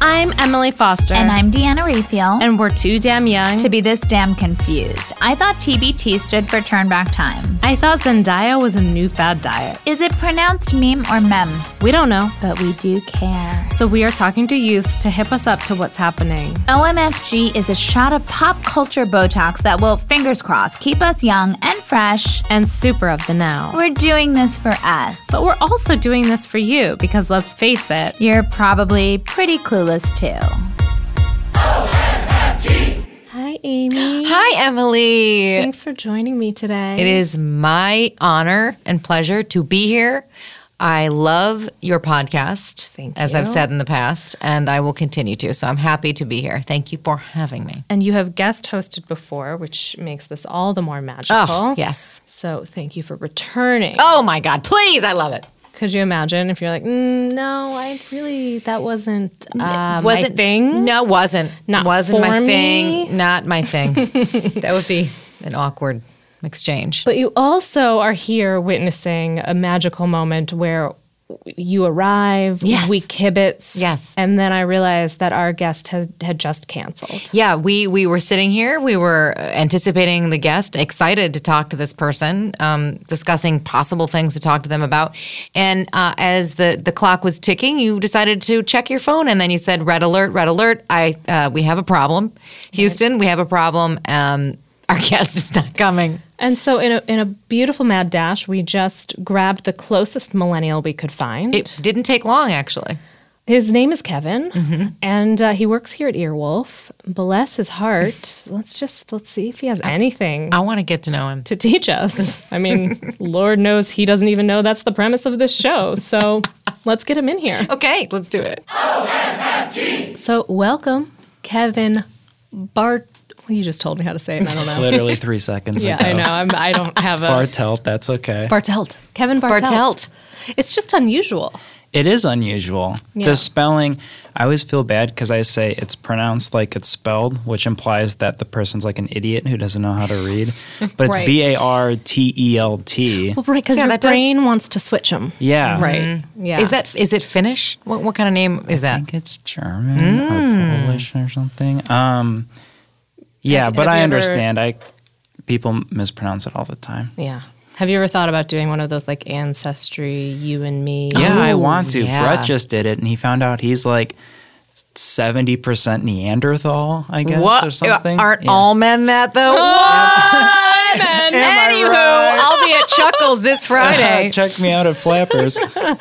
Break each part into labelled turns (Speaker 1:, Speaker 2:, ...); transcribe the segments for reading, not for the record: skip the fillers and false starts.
Speaker 1: I'm Emily Foster.
Speaker 2: And I'm Deanna Raphael.
Speaker 1: And we're too damn young
Speaker 2: to be this damn confused. I thought TBT stood for Turn Back Time.
Speaker 1: I thought Zendaya was a new fad diet.
Speaker 2: Is it pronounced meme or mem?
Speaker 1: We don't know.
Speaker 2: But we do care.
Speaker 1: So we are talking to youths to hip us up to what's happening.
Speaker 2: OMFG is a shot of pop culture Botox that will, fingers crossed, keep us young and fresh.
Speaker 1: And super of the now.
Speaker 2: We're doing this for us.
Speaker 1: But we're also doing this for you because let's face it,
Speaker 2: you're probably pretty clueless too.
Speaker 1: OMFG. Hi, Amy.
Speaker 3: Hi, Emily.
Speaker 1: Thanks for joining me today.
Speaker 3: It is my honor and pleasure to be here. I love your podcast, as I've said in the past, and I will continue to. So I'm happy to be here. Thank you for having me.
Speaker 1: And you have guest hosted before, which makes this all the more magical.
Speaker 3: Oh, yes.
Speaker 1: So thank you for returning.
Speaker 3: Oh, my God. Please. I love it.
Speaker 1: Could you imagine if you're like, no, that wasn't my thing?
Speaker 3: No, wasn't.
Speaker 1: Wasn't
Speaker 3: my
Speaker 1: me.
Speaker 3: thing. Not my thing. That would be an awkward exchange.
Speaker 1: But you also are here witnessing a magical moment where you arrive, we kibitz.
Speaker 3: Yes.
Speaker 1: And then I realized that our guest had just canceled.
Speaker 3: Yeah, we were sitting here. We were anticipating the guest, excited to talk to this person, discussing possible things to talk to them about. And as the clock was ticking, you decided to check your phone. And then you said, red alert, red alert. We have a problem. Houston, we have a problem. Our guest is not coming.
Speaker 1: And so in a beautiful mad dash, we just grabbed the closest millennial we could find.
Speaker 3: It didn't take long, actually.
Speaker 1: His name is Kevin, and he works here at Earwolf. Bless his heart. Let's see if he has anything.
Speaker 3: I want to get to know him.
Speaker 1: To teach us. I mean, Lord knows he doesn't even know that's the premise of this show. So let's get him in here.
Speaker 3: Okay, let's do it.
Speaker 1: OMFG. So welcome, Kevin Bart. Well, you just told me how to say it, and I don't know.
Speaker 4: Literally 3 seconds
Speaker 1: yeah,
Speaker 4: ago.
Speaker 1: I know. I don't have a...
Speaker 4: Bartelt, that's okay.
Speaker 1: Bartelt. Kevin Bartelt.
Speaker 3: Bartelt.
Speaker 1: It's just unusual.
Speaker 4: It is unusual. Yeah. The spelling, I always feel bad because I say it's pronounced like it's spelled, which implies that the person's like an idiot who doesn't know how to read. But it's Bartelt.
Speaker 1: Well, right, because your brain wants to switch them.
Speaker 4: Yeah.
Speaker 1: Right.
Speaker 3: Mm-hmm. Yeah. Is it Finnish? What kind of name is that?
Speaker 4: I think it's German or Polish or something. Yeah, but I understand. People mispronounce it all the time.
Speaker 1: Yeah. Have you ever thought about doing one of those like Ancestry, You and Me?
Speaker 4: Yeah, I want to. Yeah. Brett just did it, and he found out he's like 70% Neanderthal, I guess, or something.
Speaker 3: Aren't all men that, though? Anywho, I'll be at Chuckles this Friday.
Speaker 4: Check me out at Flappers.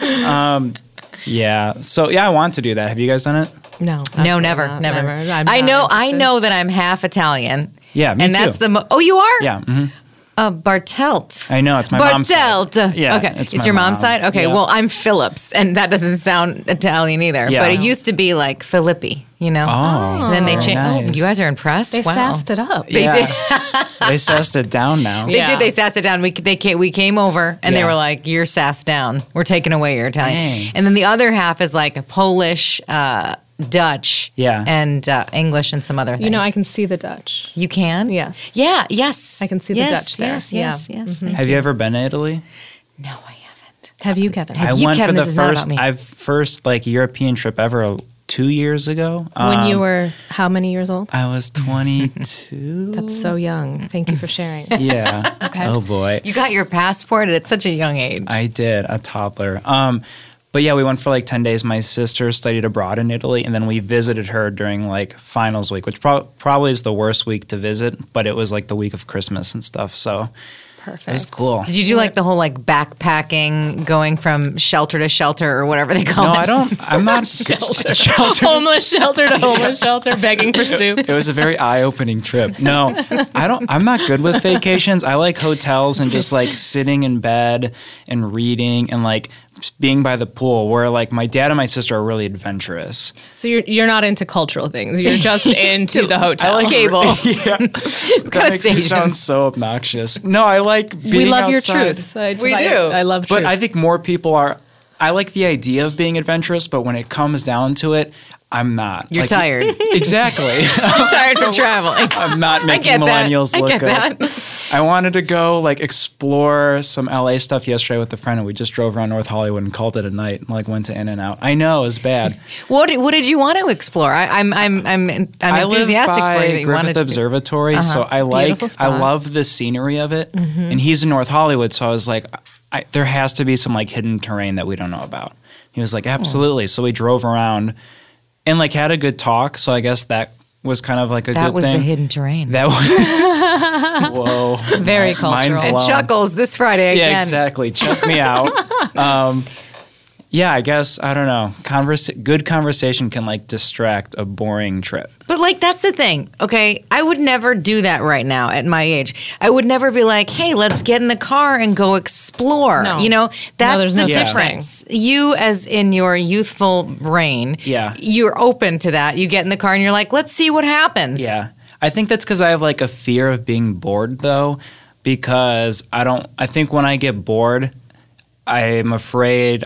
Speaker 4: Yeah. So, yeah, I want to do that. Have you guys done it?
Speaker 3: No, never. I know that I'm half Italian.
Speaker 4: Yeah, me
Speaker 3: and
Speaker 4: too.
Speaker 3: That's oh, you are?
Speaker 4: Yeah. Mm-hmm.
Speaker 3: Bartelt.
Speaker 4: I know, it's my mom's side.
Speaker 3: Bartelt.
Speaker 4: Yeah,
Speaker 3: okay, it's your mom's side? Okay, well, I'm Phillips, and that doesn't sound Italian either. Yeah. But it used to be like Filippi, you know?
Speaker 4: Oh,
Speaker 3: and then they changed.
Speaker 4: nice.
Speaker 3: Oh, you guys are impressed?
Speaker 1: They sassed it up.
Speaker 3: They did.
Speaker 4: They sassed it down now.
Speaker 3: They did. They sassed it down. We came over, and they were like, you're sassed down. We're taking away your Italian.
Speaker 4: Dang.
Speaker 3: And then the other half is like a Polish, Dutch, and English and some other things.
Speaker 1: You know, I can see the Dutch.
Speaker 3: You can?
Speaker 1: Yes.
Speaker 3: Yeah, yes.
Speaker 1: I can see the Dutch there.
Speaker 3: Yes.
Speaker 4: Have you ever been to Italy?
Speaker 3: No, I haven't.
Speaker 1: Have you, Kevin?
Speaker 4: I went for the first European trip ever 2 years ago.
Speaker 1: When you were how many years old?
Speaker 4: I was 22.
Speaker 1: That's so young. Thank you for sharing.
Speaker 4: Yeah.
Speaker 1: Okay.
Speaker 4: Oh, boy.
Speaker 3: You got your passport at such a young age.
Speaker 4: I did, a toddler. But yeah, we went for like 10 days. My sister studied abroad in Italy, and then we visited her during like finals week, which probably is the worst week to visit, but it was like the week of Christmas and stuff. So
Speaker 1: perfect.
Speaker 4: It was cool.
Speaker 3: Did you do like the whole like backpacking, going from shelter to shelter or whatever they call it?
Speaker 4: No, I'm not
Speaker 1: shelter. Homeless shelter to homeless shelter, begging for soup.
Speaker 4: It was a very eye-opening trip. No, I'm not good with vacations. I like hotels and just like sitting in bed and reading and like being by the pool, where like my dad and my sister are really adventurous.
Speaker 1: So you're not into cultural things. You're just into the hotel.
Speaker 3: I like cable.
Speaker 4: Yeah. That makes me sound so obnoxious. No, I like being
Speaker 1: We love
Speaker 4: outside.
Speaker 1: your truth.
Speaker 3: We do.
Speaker 1: I love truth.
Speaker 4: But I think more people are. I like the idea of being adventurous, but when it comes down to it, I'm not.
Speaker 3: You're tired.
Speaker 4: Exactly.
Speaker 3: I'm tired from traveling.
Speaker 4: I'm not making
Speaker 3: get that.
Speaker 4: millennials
Speaker 3: I
Speaker 4: look
Speaker 3: get
Speaker 4: good.
Speaker 3: that.
Speaker 4: I wanted to go like explore some LA stuff yesterday with a friend, and we just drove around North Hollywood and called it a night. And like went to In-N-Out. I know it was bad.
Speaker 3: What did you want to explore? I'm
Speaker 4: I live
Speaker 3: enthusiastic
Speaker 4: by
Speaker 3: for you that you wanted
Speaker 4: Griffith
Speaker 3: to.
Speaker 4: Observatory, so I
Speaker 1: Beautiful
Speaker 4: I
Speaker 1: spot.
Speaker 4: love the scenery of it. And he's in North Hollywood, so I was like, there has to be some like hidden terrain that we don't know about. He was like, absolutely. So we drove around and like had a good talk. So I guess that was kind of like a
Speaker 3: That
Speaker 4: good
Speaker 3: was
Speaker 4: thing.
Speaker 3: the hidden terrain.
Speaker 4: That was whoa,
Speaker 1: Very
Speaker 4: mind
Speaker 1: cultural.
Speaker 3: and
Speaker 4: blown.
Speaker 3: Chuckles this Friday again.
Speaker 4: Yeah, exactly. Check me out. Yeah, I guess I don't know. Good conversation can like distract a boring trip.
Speaker 3: But like that's the thing, okay? I would never do that right now at my age. I would never be like, "Hey, let's get in the car and go explore."
Speaker 1: No.
Speaker 3: You know, that's
Speaker 1: there's
Speaker 3: the
Speaker 1: no such
Speaker 3: difference. You, as in your youthful brain,
Speaker 4: Yeah.
Speaker 3: you're open to that. You get in the car and you're like, "Let's see what happens."
Speaker 4: Yeah. I think that's because I have like a fear of being bored though, because I think when I get bored, I'm afraid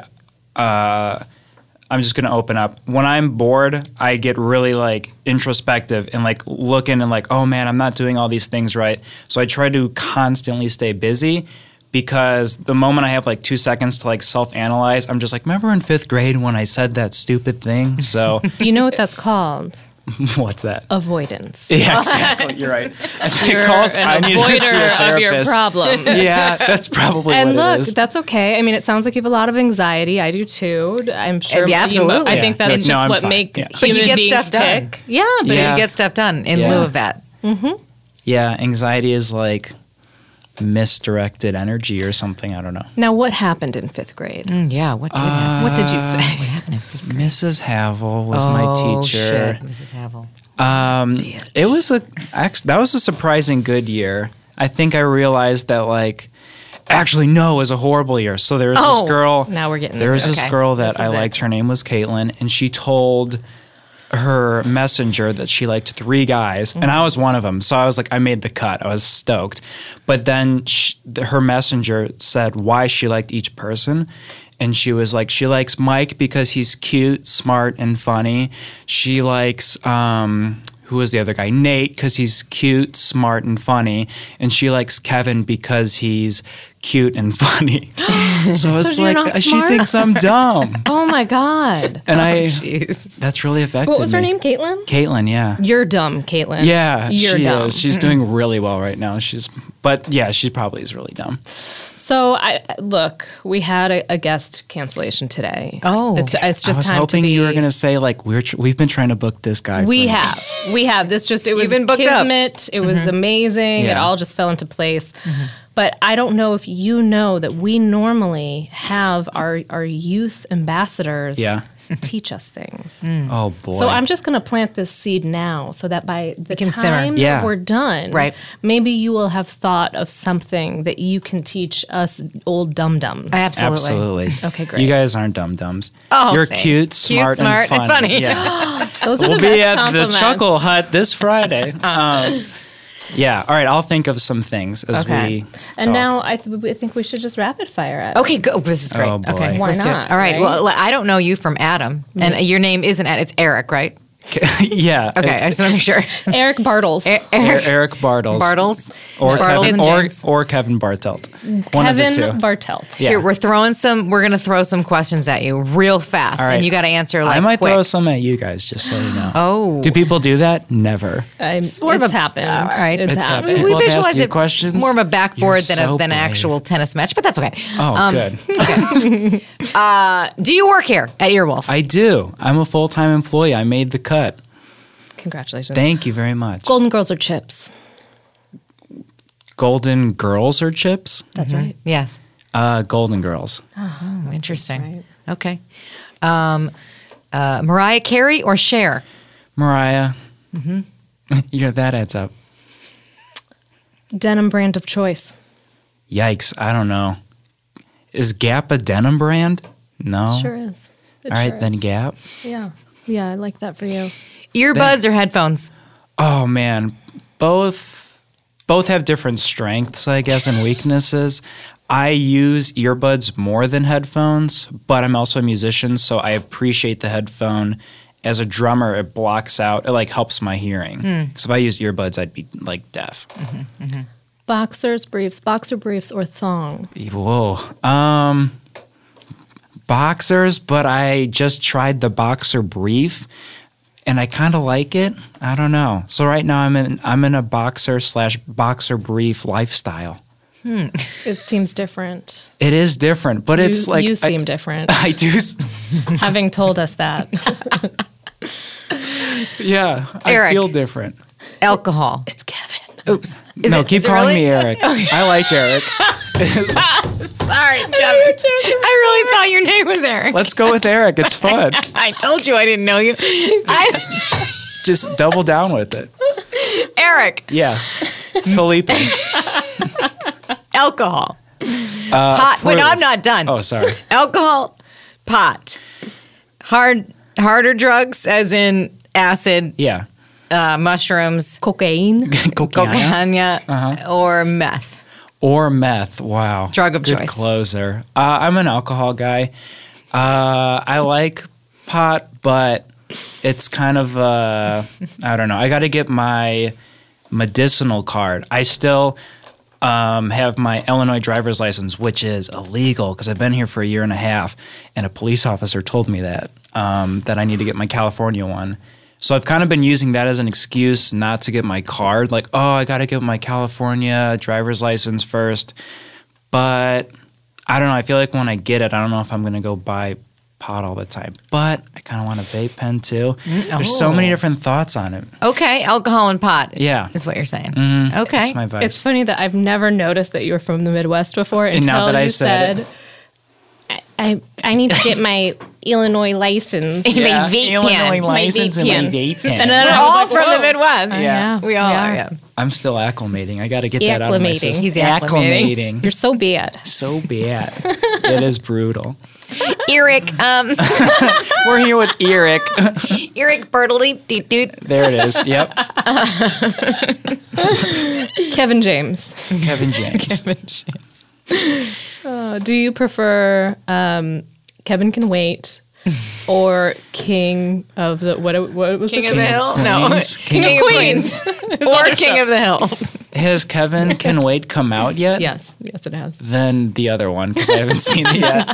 Speaker 4: I'm just going to open up. When I'm bored, I get really like introspective and like looking and like, oh man, I'm not doing all these things right. So I try to constantly stay busy because the moment I have like 2 seconds to like self-analyze, I'm just like, remember in 5th grade when I said that stupid thing? So
Speaker 1: You know what that's called?
Speaker 4: what's that?
Speaker 1: Avoidance.
Speaker 4: Yeah, exactly. You're right. I think
Speaker 1: You're
Speaker 4: calls,
Speaker 1: an
Speaker 4: I need to see a
Speaker 1: avoider of your
Speaker 4: therapist.
Speaker 1: problems.
Speaker 4: Yeah, that's probably
Speaker 1: And
Speaker 4: what
Speaker 1: look,
Speaker 4: it is.
Speaker 1: that's okay. I mean, it sounds like you have a lot of anxiety. I do too. I'm sure.
Speaker 3: Yeah, absolutely.
Speaker 1: I think
Speaker 4: Yeah.
Speaker 1: that's
Speaker 4: No,
Speaker 1: just
Speaker 4: I'm
Speaker 1: what
Speaker 4: fine.
Speaker 1: make
Speaker 4: Yeah.
Speaker 3: But
Speaker 1: human
Speaker 3: you get
Speaker 1: beings
Speaker 3: stuff done.
Speaker 1: tick. Yeah, but
Speaker 3: But
Speaker 4: Yeah.
Speaker 3: you get stuff done in
Speaker 4: Yeah.
Speaker 3: lieu of that.
Speaker 4: Yeah, anxiety is like misdirected energy or something. I don't know.
Speaker 1: now what happened in 5th grade?
Speaker 3: Yeah, what did happen?
Speaker 1: What did you say?
Speaker 3: What happened in 5th grade?
Speaker 4: Mrs. Havel was my
Speaker 3: Oh,
Speaker 4: teacher.
Speaker 3: shit, Mrs. Havel.
Speaker 4: It was that was a surprising good year. I think I realized that like actually no, it was a horrible year. So there was
Speaker 3: Oh,
Speaker 4: this girl.
Speaker 1: now we're getting
Speaker 4: there was this
Speaker 3: okay.
Speaker 4: girl
Speaker 3: This
Speaker 4: that I
Speaker 3: is it.
Speaker 4: liked. Her name was Caitlin, and she told her messenger that she liked 3 guys, and I was one of them. So I was like, I made the cut. I was stoked. But then her messenger said why she liked each person. And she was like, she likes Mike because he's cute, smart, and funny. She likes, who was the other guy? Nate, because he's cute, smart, and funny. And she likes Kevin because he's cute and funny. So it's
Speaker 1: you're
Speaker 4: like,
Speaker 1: not
Speaker 4: she
Speaker 1: smart?
Speaker 4: thinks I'm dumb.
Speaker 1: Oh my God.
Speaker 4: And
Speaker 3: Jeez.
Speaker 4: that's really affected me.
Speaker 1: What was her name? Caitlin?
Speaker 4: Caitlin, yeah.
Speaker 1: You're dumb, Caitlin.
Speaker 4: Yeah,
Speaker 1: You're
Speaker 4: she
Speaker 1: dumb.
Speaker 4: is. She's doing really well right now. But yeah, she probably is really dumb.
Speaker 1: So look, we had a guest cancellation today.
Speaker 3: Oh.
Speaker 1: it's
Speaker 4: I
Speaker 1: just
Speaker 4: was
Speaker 1: time to
Speaker 4: hoping
Speaker 1: be.
Speaker 4: you were going to say like we've been trying to book this guy.
Speaker 1: We
Speaker 4: for
Speaker 1: have.
Speaker 4: months.
Speaker 1: We have. This just, it was
Speaker 3: You've been booked up.
Speaker 1: kismet. It was amazing. It
Speaker 4: Yeah.
Speaker 1: all just fell into place. But I don't know if you know that we normally have our youth ambassadors
Speaker 4: Yeah.
Speaker 1: teach us things.
Speaker 4: Oh boy.
Speaker 1: So I'm just going to plant this seed now so that by the
Speaker 3: can simmer.
Speaker 1: time
Speaker 4: Yeah.
Speaker 1: that we're done,
Speaker 3: Right.
Speaker 1: maybe you will have thought of something that you can teach us old dum-dums.
Speaker 3: Absolutely.
Speaker 1: Okay, great.
Speaker 4: You guys aren't dum-dums.
Speaker 3: Oh,
Speaker 4: You're
Speaker 3: thanks.
Speaker 4: cute, smart,
Speaker 3: smart, and funny.
Speaker 4: Yeah.
Speaker 1: Those are
Speaker 4: We'll
Speaker 1: the
Speaker 4: be
Speaker 1: best
Speaker 4: at the
Speaker 1: compliments.
Speaker 4: Chuckle Hut this Friday. Yeah. All right. I'll think of some things as
Speaker 1: Okay.
Speaker 4: we
Speaker 1: And
Speaker 4: talk.
Speaker 1: now I think we should just rapid fire it.
Speaker 3: Okay, go. This is great.
Speaker 4: Oh, boy.
Speaker 3: Okay,
Speaker 1: Why
Speaker 3: let's do it.
Speaker 1: not,
Speaker 3: All right.
Speaker 1: right?
Speaker 3: Well, I don't know you from Adam, and your name isn't Adam. It's Eric, right?
Speaker 4: Yeah.
Speaker 3: Okay, I
Speaker 4: it's
Speaker 3: just want to make sure.
Speaker 1: Eric Bartles.
Speaker 4: Eric Bartles.
Speaker 3: Bartles.
Speaker 4: Or
Speaker 3: Bartles
Speaker 4: Kevin,
Speaker 3: and James.
Speaker 4: or Kevin Bartelt. One
Speaker 1: Kevin
Speaker 4: of the two.
Speaker 1: Bartelt.
Speaker 4: Yeah.
Speaker 3: Here, we're going to throw some questions at you real fast,
Speaker 4: All right.
Speaker 3: and you got to answer like
Speaker 4: I might
Speaker 3: quick.
Speaker 4: throw some at you guys, just so you know.
Speaker 3: Oh.
Speaker 4: Do people do that? Never.
Speaker 1: It's
Speaker 3: more of a-
Speaker 1: happened.
Speaker 3: all right.
Speaker 1: It's
Speaker 4: It's
Speaker 1: happened.
Speaker 4: happened.
Speaker 3: We
Speaker 4: People have
Speaker 3: visualize
Speaker 4: asked you
Speaker 3: it
Speaker 4: questions.
Speaker 3: more of a backboard
Speaker 4: You're so
Speaker 3: than an
Speaker 4: brave.
Speaker 3: actual tennis match, but that's okay.
Speaker 4: Oh, good.
Speaker 3: Do you work here at Earwolf?
Speaker 4: I do. I'm a full-time employee. I made the cut.
Speaker 1: Congratulations.
Speaker 4: Thank you very much.
Speaker 1: Golden Girls or chips?
Speaker 4: Golden Girls or chips?
Speaker 1: That's right.
Speaker 3: Yes.
Speaker 4: Golden Girls.
Speaker 3: Oh, interesting. Okay. Mariah Carey or Cher?
Speaker 4: Mariah. Yeah, that adds up.
Speaker 1: Denim brand of choice.
Speaker 4: Yikes. I don't know. Is Gap a denim brand? No.
Speaker 1: Sure is. It
Speaker 4: All right,
Speaker 1: sure
Speaker 4: then
Speaker 1: is.
Speaker 4: Gap.
Speaker 1: Yeah. Yeah, I like that for you.
Speaker 3: Earbuds or headphones?
Speaker 4: Oh man, both have different strengths, I guess, and weaknesses. I use earbuds more than headphones, but I'm also a musician, so I appreciate the headphone as a drummer, it blocks out. It like helps my hearing. Because if I use earbuds, I'd be like deaf.
Speaker 1: Boxer briefs, or thong?
Speaker 4: Whoa. Boxers, but I just tried the boxer brief, and I kind of like it. I don't know. So right now I'm in a boxer/boxer brief lifestyle.
Speaker 1: It seems different.
Speaker 4: It is different, but it's like
Speaker 1: you seem different.
Speaker 4: I do.
Speaker 1: Having told us that.
Speaker 4: Yeah,
Speaker 3: Eric.
Speaker 4: I feel different.
Speaker 3: Alcohol.
Speaker 1: It's Kevin.
Speaker 3: Oops.
Speaker 4: Keep calling me Eric. I like Eric.
Speaker 3: Sorry, Kevin. I really thought your name was Eric.
Speaker 4: Let's go with Eric. It's fun.
Speaker 3: I told you I didn't know you.
Speaker 4: Just double down with it.
Speaker 3: Eric.
Speaker 4: Yes. Felipe.
Speaker 3: Alcohol. Pot. Wait, no, I'm not done.
Speaker 4: Oh, sorry.
Speaker 3: Alcohol, pot. Harder drugs, as in acid,
Speaker 4: Yeah.
Speaker 3: mushrooms,
Speaker 1: Cocaine.
Speaker 4: Cocaine.
Speaker 3: or meth.
Speaker 4: Or meth. Wow.
Speaker 3: Drug of
Speaker 4: Good
Speaker 3: choice.
Speaker 4: closer. I'm an alcohol guy. I like pot, but it's kind of, I don't know. I got to get my medicinal card. I still have my Illinois driver's license, which is illegal because I've been here for a year and a half, and a police officer told me that I need to get my California one. So I've kind of been using that as an excuse not to get my card. Like, oh, I got to get my California driver's license first. But I don't know. I feel like when I get it, I don't know if I'm going to go buy pot all the time. But I kind of want a vape pen too. There's so many different thoughts on it.
Speaker 3: Okay, alcohol and pot.
Speaker 4: Yeah.
Speaker 3: Is what you're saying.
Speaker 4: Mm-hmm.
Speaker 3: Okay.
Speaker 4: That's my vice.
Speaker 1: It's funny that I've never noticed that you were from the Midwest before until
Speaker 4: now that I
Speaker 1: you
Speaker 4: said
Speaker 1: I need to get my Illinois license.
Speaker 3: My vape
Speaker 4: Illinois
Speaker 3: pen.
Speaker 4: license and my vape pen.
Speaker 1: And then
Speaker 3: We're
Speaker 1: I
Speaker 3: all
Speaker 1: was like,
Speaker 3: from the
Speaker 1: whoa.
Speaker 3: Midwest.
Speaker 4: Yeah.
Speaker 3: We all are, yeah.
Speaker 4: I'm still acclimating. I got to get that out of my
Speaker 1: Acclimating.
Speaker 4: system.
Speaker 3: He's acclimating.
Speaker 1: You're so bad.
Speaker 4: So bad. It is brutal.
Speaker 3: Eric,
Speaker 4: We're here with Eric.
Speaker 3: Eric Bertley, doot.
Speaker 4: There it is. Yep.
Speaker 1: Kevin James.
Speaker 4: Kevin James.
Speaker 1: Do you prefer Kevin Can Wait or King of the what was
Speaker 3: King
Speaker 1: the
Speaker 3: of the
Speaker 1: show?
Speaker 3: Hill? No.
Speaker 4: Queens.
Speaker 3: King of Queens.
Speaker 1: It's
Speaker 3: Or
Speaker 1: on a
Speaker 3: King
Speaker 1: show.
Speaker 3: of the Hill.
Speaker 4: Has Kevin Can Wait come out yet?
Speaker 1: Yes, it has.
Speaker 4: Then the other one, because I haven't seen it yet.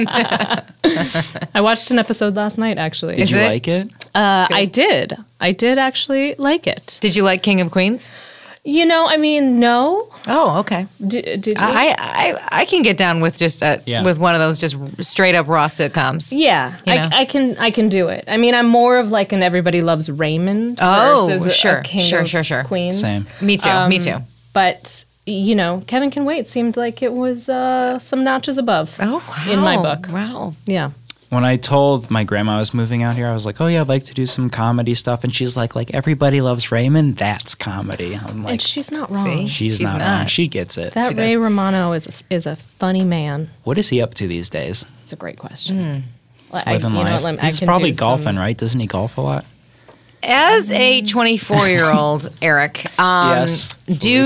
Speaker 1: I watched an episode last night. Actually,
Speaker 4: Did you
Speaker 3: it?
Speaker 4: like it?
Speaker 1: I did. I did actually like it.
Speaker 3: Did you like King of Queens?
Speaker 1: You know, I mean, no.
Speaker 3: Oh, okay.
Speaker 1: Did you?
Speaker 3: I can get down with just
Speaker 4: Yeah.
Speaker 3: with one of those just straight up raw sitcoms.
Speaker 1: Yeah,
Speaker 3: You know?
Speaker 1: I can do it. I mean, I'm more of like an Everybody Loves Raymond
Speaker 3: Oh,
Speaker 1: versus
Speaker 3: sure,
Speaker 1: a King
Speaker 3: sure,
Speaker 1: of
Speaker 3: sure, sure.
Speaker 1: Queens.
Speaker 4: Same.
Speaker 3: Me too. Me too.
Speaker 1: But you know, Kevin Can Wait seemed like it was some notches above.
Speaker 3: Oh, wow.
Speaker 1: In my book.
Speaker 3: Wow.
Speaker 1: Yeah.
Speaker 4: When I told my grandma I was moving out here, I was like, oh, yeah, I'd like to do some comedy stuff. And she's like Everybody Loves Raymond, that's comedy. I'm like,
Speaker 1: And she's not wrong.
Speaker 3: See?
Speaker 4: she's
Speaker 3: she's
Speaker 4: not
Speaker 3: not.
Speaker 4: wrong. She gets it.
Speaker 1: That
Speaker 3: She does.
Speaker 1: Ray Romano is a funny man.
Speaker 4: What is he up to these days?
Speaker 1: It's a great question.
Speaker 4: Just living life. He's probably golfing, right? Doesn't he golf a lot?
Speaker 3: As a 24-year-old, Eric,
Speaker 4: Yes.
Speaker 3: do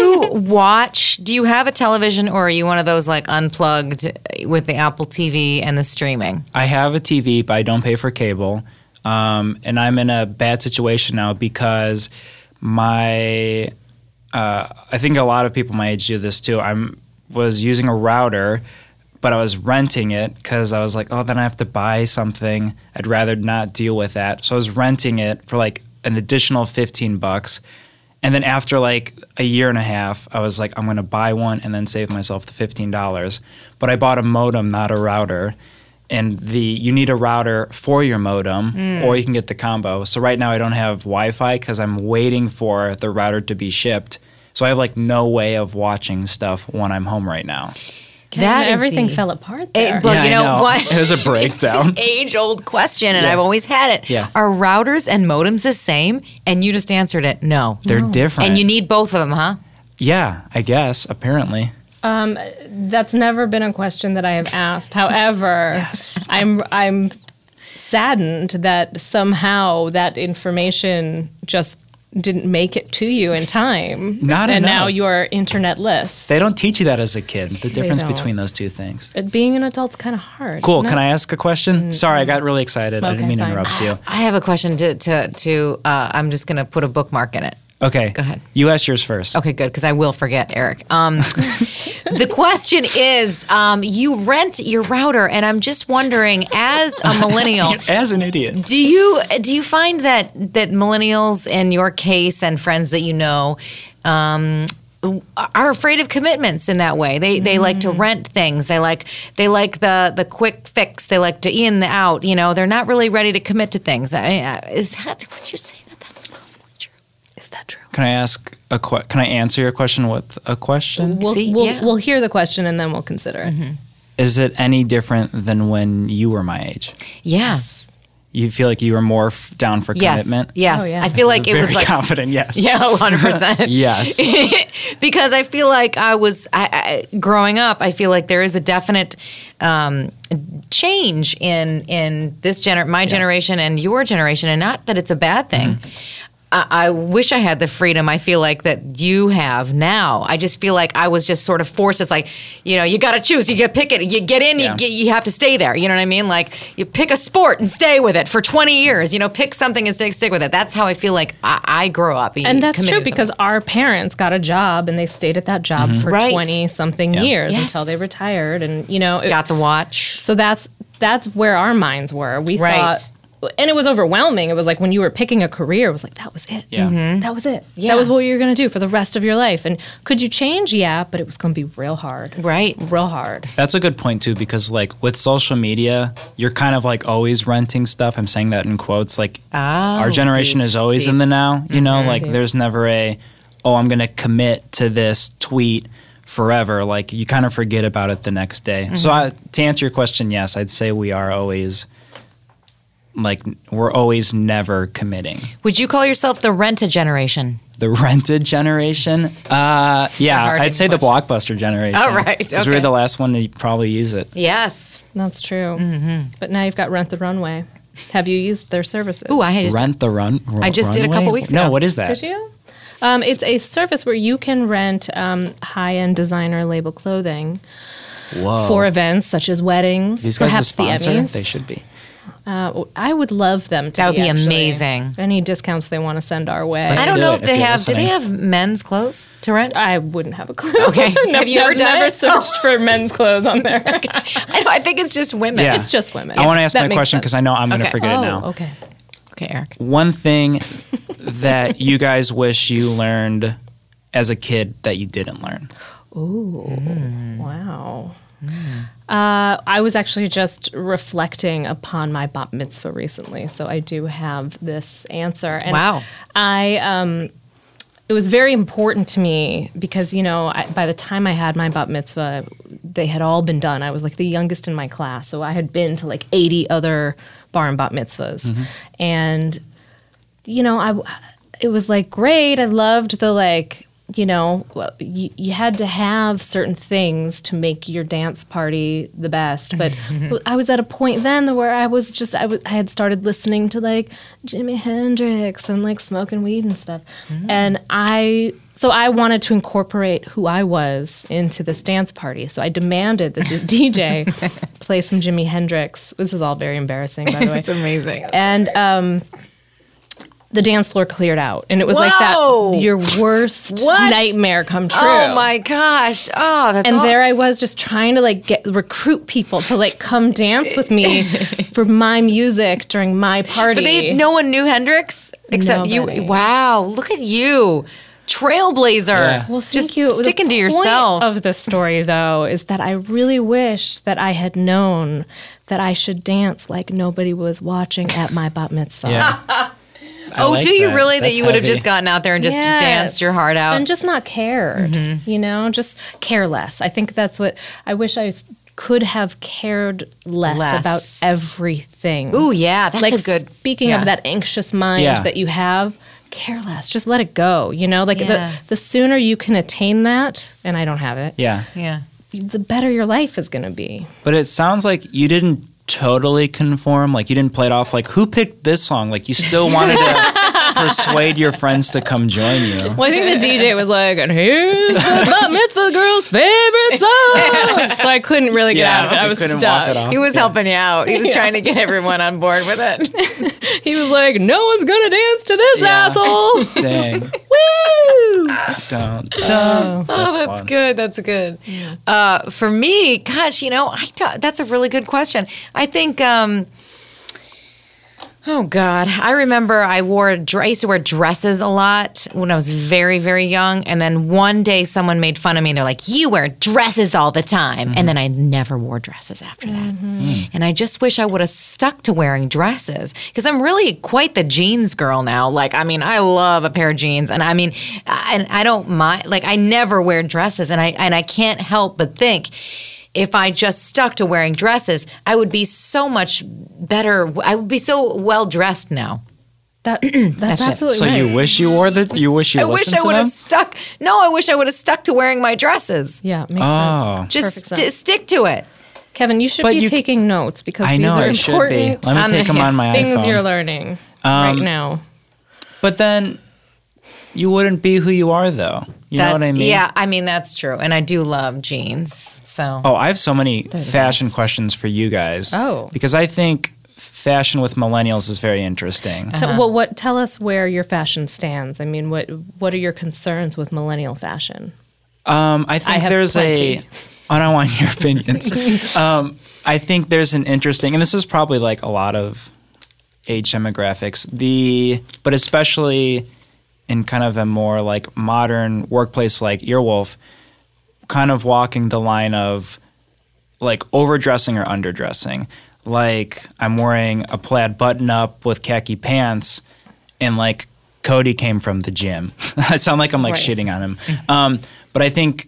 Speaker 3: you have a television, or are you one of those like unplugged with the Apple TV and the streaming?
Speaker 4: I have a TV, but I don't pay for cable. And I'm in a bad situation now because I think a lot of people my age do this too. Was using a router, but I was renting it because I was like, oh, then I have to buy something. I'd rather not deal with that. So I was renting it for like an additional $15. And then after like a year and a half, I was like, I'm going to buy one and then save myself the $15. But I bought a modem, not a router. And you need a router for your modem, or you can get the combo. So right now I don't have Wi-Fi because I'm waiting for the router to be shipped. So I have like no way of watching stuff when I'm home right now.
Speaker 3: That is
Speaker 1: everything
Speaker 3: the-
Speaker 1: fell apart there.
Speaker 3: Well,
Speaker 4: Yeah,
Speaker 3: you
Speaker 4: I
Speaker 3: know what?
Speaker 4: It was a breakdown.
Speaker 3: Age-old question, and
Speaker 4: Yeah.
Speaker 3: I've always had it.
Speaker 4: Yeah.
Speaker 3: Are routers and modems the same? And you just answered it, no.
Speaker 4: They're different.
Speaker 3: And you need both of them, huh?
Speaker 4: Yeah, I guess, apparently.
Speaker 1: That's never been a question that I have asked. However, I'm saddened that somehow that information just didn't make it to you in time.
Speaker 4: Not
Speaker 1: and
Speaker 4: enough.
Speaker 1: now you're internetless.
Speaker 4: They don't teach you that as a kid, the difference
Speaker 1: don't.
Speaker 4: between those two things.
Speaker 1: Being an adult's kind of hard.
Speaker 4: Cool.
Speaker 1: isn't
Speaker 4: Can
Speaker 1: it?
Speaker 4: I ask a question? Sorry, I got really excited. I didn't
Speaker 1: Okay,
Speaker 4: mean to
Speaker 1: fine.
Speaker 4: interrupt you.
Speaker 3: I have a question to I'm just going to put a bookmark in it.
Speaker 4: Okay.
Speaker 3: Go ahead.
Speaker 4: You ask yours first.
Speaker 3: Okay, good, because I will forget, Eric. The question is, you rent your router, and I'm just wondering, as a millennial,
Speaker 4: As an idiot.
Speaker 3: do you find that millennials, in your case, and friends that you know, are afraid of commitments in that way? They like to rent things. They like the quick fix. They like to in the out. You know, they're not really ready to commit to things. Is that would you say that's possibly true? Is that true?
Speaker 4: Can I ask Can I answer your question with a question?
Speaker 1: We'll hear the question and then we'll consider it.
Speaker 4: Is it any different than when you were my age?
Speaker 3: Yes.
Speaker 4: You feel like you were more down for commitment?
Speaker 3: Yes.
Speaker 1: Oh, yeah.
Speaker 3: I feel like it
Speaker 4: Very
Speaker 3: was like
Speaker 4: confident, yes.
Speaker 3: yeah, 100%.
Speaker 4: Yes.
Speaker 3: Because I feel like I growing up, I feel like there is a definite change in this my generation and your generation, and not that it's a bad thing. I wish I had the freedom I feel like that you have now. I just feel like I was just sort of forced. It's like, you know, you got to choose. You pick it. You get in, you have to stay there. You know what I mean? Like, you pick a sport and stay with it for 20 years. You know, pick something and stick with it. That's how I feel like I grew up.
Speaker 1: And that's true
Speaker 3: committed to
Speaker 1: because our parents got a job and they stayed at that job for
Speaker 3: Right.
Speaker 1: 20-something years
Speaker 3: Yes.
Speaker 1: until they retired. And, you know,
Speaker 3: got the watch.
Speaker 1: so that's where our minds were. We
Speaker 3: Right.
Speaker 1: thought, and it was overwhelming. It was like when you were picking a career, it was like, that was it.
Speaker 4: Yeah.
Speaker 1: That was it.
Speaker 3: Yeah.
Speaker 1: That was what you were going to do for the rest of your life. And could you change? Yeah, but it was going to be real hard.
Speaker 3: Right.
Speaker 1: Real hard.
Speaker 4: That's a good point too, because like with social media, you're kind of like always renting stuff. I'm saying that in quotes. Like our generation is always in the now. You know, like there's never I'm going to commit to this tweet forever. Like you kind of forget about it the next day. So to answer your question, yes, I'd say we are always we're always never committing.
Speaker 3: Would you call yourself the rent-a generation?
Speaker 4: The rented generation? Yeah,
Speaker 3: hard
Speaker 4: I'd say the
Speaker 3: question.
Speaker 4: Blockbuster generation.
Speaker 3: Oh, right.
Speaker 4: Because we were
Speaker 3: Okay.
Speaker 4: the last one to probably use it.
Speaker 3: Yes.
Speaker 1: That's true. But now you've got Rent the Runway. Have you used their services?
Speaker 3: Ooh, I just
Speaker 4: Rent the run.
Speaker 3: I just did a
Speaker 4: runway?
Speaker 3: couple weeks
Speaker 4: No,
Speaker 3: ago.
Speaker 4: what is that?
Speaker 1: Did you? It's a service where you can rent high-end designer label clothing
Speaker 4: Whoa.
Speaker 1: for events such as weddings,
Speaker 4: These guys
Speaker 1: perhaps
Speaker 4: a sponsor?
Speaker 1: the Emmys.
Speaker 4: They should be.
Speaker 1: I would love them to.
Speaker 3: That would be
Speaker 1: actually.
Speaker 3: amazing.
Speaker 1: Any discounts they want to send our way.
Speaker 4: Let's
Speaker 3: I don't
Speaker 4: do
Speaker 3: know
Speaker 4: it
Speaker 3: if they
Speaker 4: you're
Speaker 3: have. Do they
Speaker 4: listening.
Speaker 3: have men's clothes to rent?
Speaker 1: I wouldn't have a clue.
Speaker 3: Okay.
Speaker 1: No,
Speaker 3: Have you ever
Speaker 1: I've
Speaker 3: done
Speaker 1: never
Speaker 3: it?
Speaker 1: searched for men's clothes on there.
Speaker 3: I think it's just women.
Speaker 4: Yeah.
Speaker 1: It's just women.
Speaker 4: I want to ask
Speaker 1: That
Speaker 4: my
Speaker 1: makes
Speaker 4: question
Speaker 1: sense.
Speaker 4: because I know I'm going to
Speaker 3: Okay.
Speaker 4: forget it now.
Speaker 1: Okay.
Speaker 3: Okay, Eric.
Speaker 4: One thing that you guys wish you learned as a kid that you didn't learn.
Speaker 1: Wow. I was actually just reflecting upon my bat mitzvah recently, so I do have this answer. And
Speaker 3: Wow.
Speaker 1: it was very important to me because, you know, by the time I had my bat mitzvah, they had all been done. I was like the youngest in my class, so I had been to like 80 other bar and bat mitzvahs. And, you know, it was like great. I loved the like, you know, you had to have certain things to make your dance party the best. But I was at a point then where I had started listening to like Jimi Hendrix and like smoking weed and stuff. And so I wanted to incorporate who I was into this dance party. So I demanded that the DJ play some Jimi Hendrix. This is all very embarrassing, by the way.
Speaker 3: It's amazing.
Speaker 1: And the dance floor cleared out, and it was like
Speaker 3: Whoa!
Speaker 1: that your worst
Speaker 3: What?
Speaker 1: nightmare come true.
Speaker 3: Oh my gosh! Oh, that's
Speaker 1: And
Speaker 3: all-
Speaker 1: there I was just trying to like recruit people to like come dance with me for my music during my party.
Speaker 3: But no one knew Hendrix except
Speaker 1: Nobody.
Speaker 3: you. Wow! Look at you, trailblazer.
Speaker 4: Yeah.
Speaker 1: Well, thank
Speaker 3: Just
Speaker 1: you.
Speaker 3: sticking to
Speaker 1: The
Speaker 3: yourself.
Speaker 1: point of the story, though, is that I really wish that I had known that I should dance like nobody was watching at my bat mitzvah.
Speaker 4: Yeah. I
Speaker 3: Oh,
Speaker 4: like
Speaker 3: do you
Speaker 4: that.
Speaker 3: really? That
Speaker 4: That's
Speaker 3: you would have
Speaker 4: heavy.
Speaker 3: just gotten out there and just
Speaker 1: Yes.
Speaker 3: danced your heart out?
Speaker 1: and just not cared, you know, just care less. I think that's what I wish I could have cared less about everything.
Speaker 3: Ooh, yeah, that's
Speaker 1: like
Speaker 3: a good.
Speaker 1: speaking
Speaker 3: yeah.
Speaker 1: of that anxious mind
Speaker 4: Yeah.
Speaker 1: that you have. Care less, just let it go. You know, like
Speaker 3: Yeah.
Speaker 1: the sooner you can attain that, and I don't have it.
Speaker 4: Yeah.
Speaker 3: Yeah.
Speaker 1: The better your life is going to be.
Speaker 4: But it sounds like you didn't totally conform. Like you didn't play it off like who picked this song. Like you still wanted to persuade your friends to come join you.
Speaker 1: Well, I think the DJ was like, and here's the bat mitzvah girl's favorite song. So I couldn't really get out of it. I
Speaker 4: you
Speaker 1: was
Speaker 4: couldn't
Speaker 1: stuck.
Speaker 4: walk it off.
Speaker 3: He was helping you out. He was trying to get everyone on board with it.
Speaker 1: He was like, no one's going to dance to this
Speaker 4: Yeah.
Speaker 1: asshole.
Speaker 4: Dang.
Speaker 1: Woo!
Speaker 4: Don't.
Speaker 3: Oh, that's
Speaker 4: fun.
Speaker 3: good. That's good. For me, gosh, that's a really good question. I think, oh God, I remember I used to wear dresses a lot when I was very, very young. And then one day someone made fun of me and they're like, you wear dresses all the time. And then I never wore dresses after that. And I just wish I would have stuck to wearing dresses because I'm really quite the jeans girl now. Like, I mean, I love a pair of jeans and I mean, and I don't mind, like I never wear dresses and I can't help but think if I just stuck to wearing dresses, I would be so much better. I would be so well dressed now.
Speaker 1: That's
Speaker 3: it.
Speaker 1: absolutely
Speaker 4: So
Speaker 1: right.
Speaker 4: you wish you wore the? You wish you
Speaker 3: I wish
Speaker 4: listened
Speaker 3: I
Speaker 4: to
Speaker 3: would
Speaker 4: them?
Speaker 3: have stuck. No, I wish I would have stuck to wearing my dresses.
Speaker 1: Yeah, makes
Speaker 4: Oh.
Speaker 1: sense.
Speaker 3: Just
Speaker 1: Perfect sense.
Speaker 3: stick to it.
Speaker 1: Kevin, you should
Speaker 4: But
Speaker 1: be
Speaker 4: you-
Speaker 1: taking notes because
Speaker 4: I
Speaker 1: these
Speaker 4: know
Speaker 1: are
Speaker 4: I should be.
Speaker 1: important
Speaker 4: Let me take them on my
Speaker 1: things
Speaker 4: iPhone.
Speaker 1: you're learning right now.
Speaker 4: But then you wouldn't be who you are, though. You know what I mean?
Speaker 3: Yeah, I mean that's true, and I do love jeans. So
Speaker 4: Oh, I have so many fashion questions for you guys.
Speaker 1: Oh.
Speaker 4: Because I think fashion with millennials is very interesting.
Speaker 1: Well, tell us where your fashion stands. I mean, what are your concerns with millennial fashion?
Speaker 4: I think
Speaker 1: have
Speaker 4: there's
Speaker 1: plenty.
Speaker 4: I don't want your opinions. I think there's an interesting, and this is probably like a lot of age demographics, but especially in kind of a more like modern workplace like Earwolf, kind of walking the line of like overdressing or underdressing. Like I'm wearing a plaid button up with khaki pants and like Cody came from the gym. I sound like I'm like
Speaker 1: Right.
Speaker 4: shitting on him. But I think,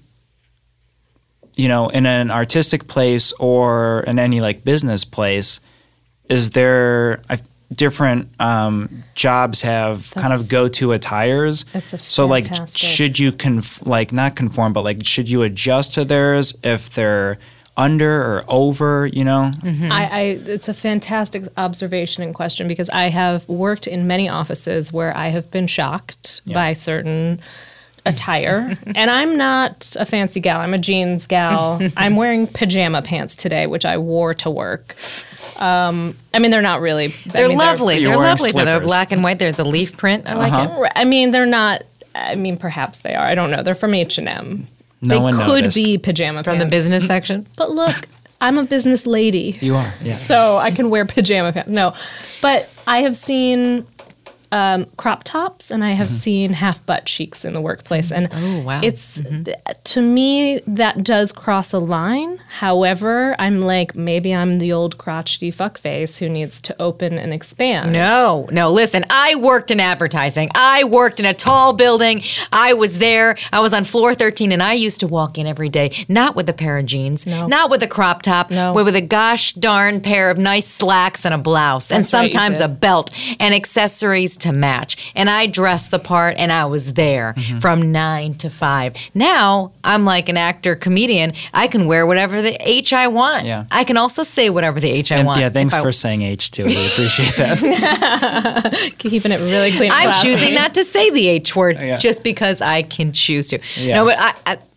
Speaker 4: in an artistic place or in any like business place, is there different jobs have kind of go-to attires.
Speaker 1: That's a
Speaker 4: so like,
Speaker 1: fantastic-
Speaker 4: should you not conform, but like, should you adjust to theirs if they're under or over?
Speaker 1: It's a fantastic observation and question because I have worked in many offices where I have been shocked by certain attire. And I'm not a fancy gal. I'm a jeans gal. I'm wearing pajama pants today, which I wore to work. I mean, they're not really.
Speaker 3: they're lovely.
Speaker 4: You're
Speaker 3: They're
Speaker 4: wearing
Speaker 3: lovely. They're
Speaker 4: slippers.
Speaker 3: black and white. There's a leaf print. I like it.
Speaker 1: I mean, they're not. I mean, perhaps they are. I don't know. They're from H&M.
Speaker 4: No one
Speaker 1: they could
Speaker 4: noticed.
Speaker 1: be pajama
Speaker 3: From
Speaker 1: pants.
Speaker 3: the business section.
Speaker 1: But look, I'm a business lady.
Speaker 4: You are, yeah.
Speaker 1: So I can wear pajama pants. No, but I have seen crop tops and I have seen half butt cheeks in the workplace. And
Speaker 3: Oh, wow.
Speaker 1: it's to me that does cross a line. However, I'm like maybe I'm the old crotchety fuckface who needs to open and expand.
Speaker 3: No. Listen, I worked in advertising. I worked in a tall building. I was there. I was on floor 13, and I used to walk in every day, not with a pair of jeans,
Speaker 1: No.
Speaker 3: not with a crop top,
Speaker 1: No.
Speaker 3: but with a gosh darn pair of nice slacks and a blouse, and
Speaker 1: That's right, you
Speaker 3: sometimes
Speaker 1: did.
Speaker 3: a belt and accessories to match. And I dressed the part, and I was there from 9 to 5. Now I'm like an actor, comedian. I can wear whatever the H I want.
Speaker 4: Yeah.
Speaker 3: I can also say whatever the H I
Speaker 4: And
Speaker 3: want.
Speaker 4: yeah, thanks
Speaker 3: if I-
Speaker 4: for saying H too. We appreciate that.
Speaker 1: Keeping it really clean. and
Speaker 3: I'm
Speaker 1: classy.
Speaker 3: choosing not to say the H word
Speaker 4: Yeah.
Speaker 3: just because I can choose to.
Speaker 4: Yeah.
Speaker 3: No, but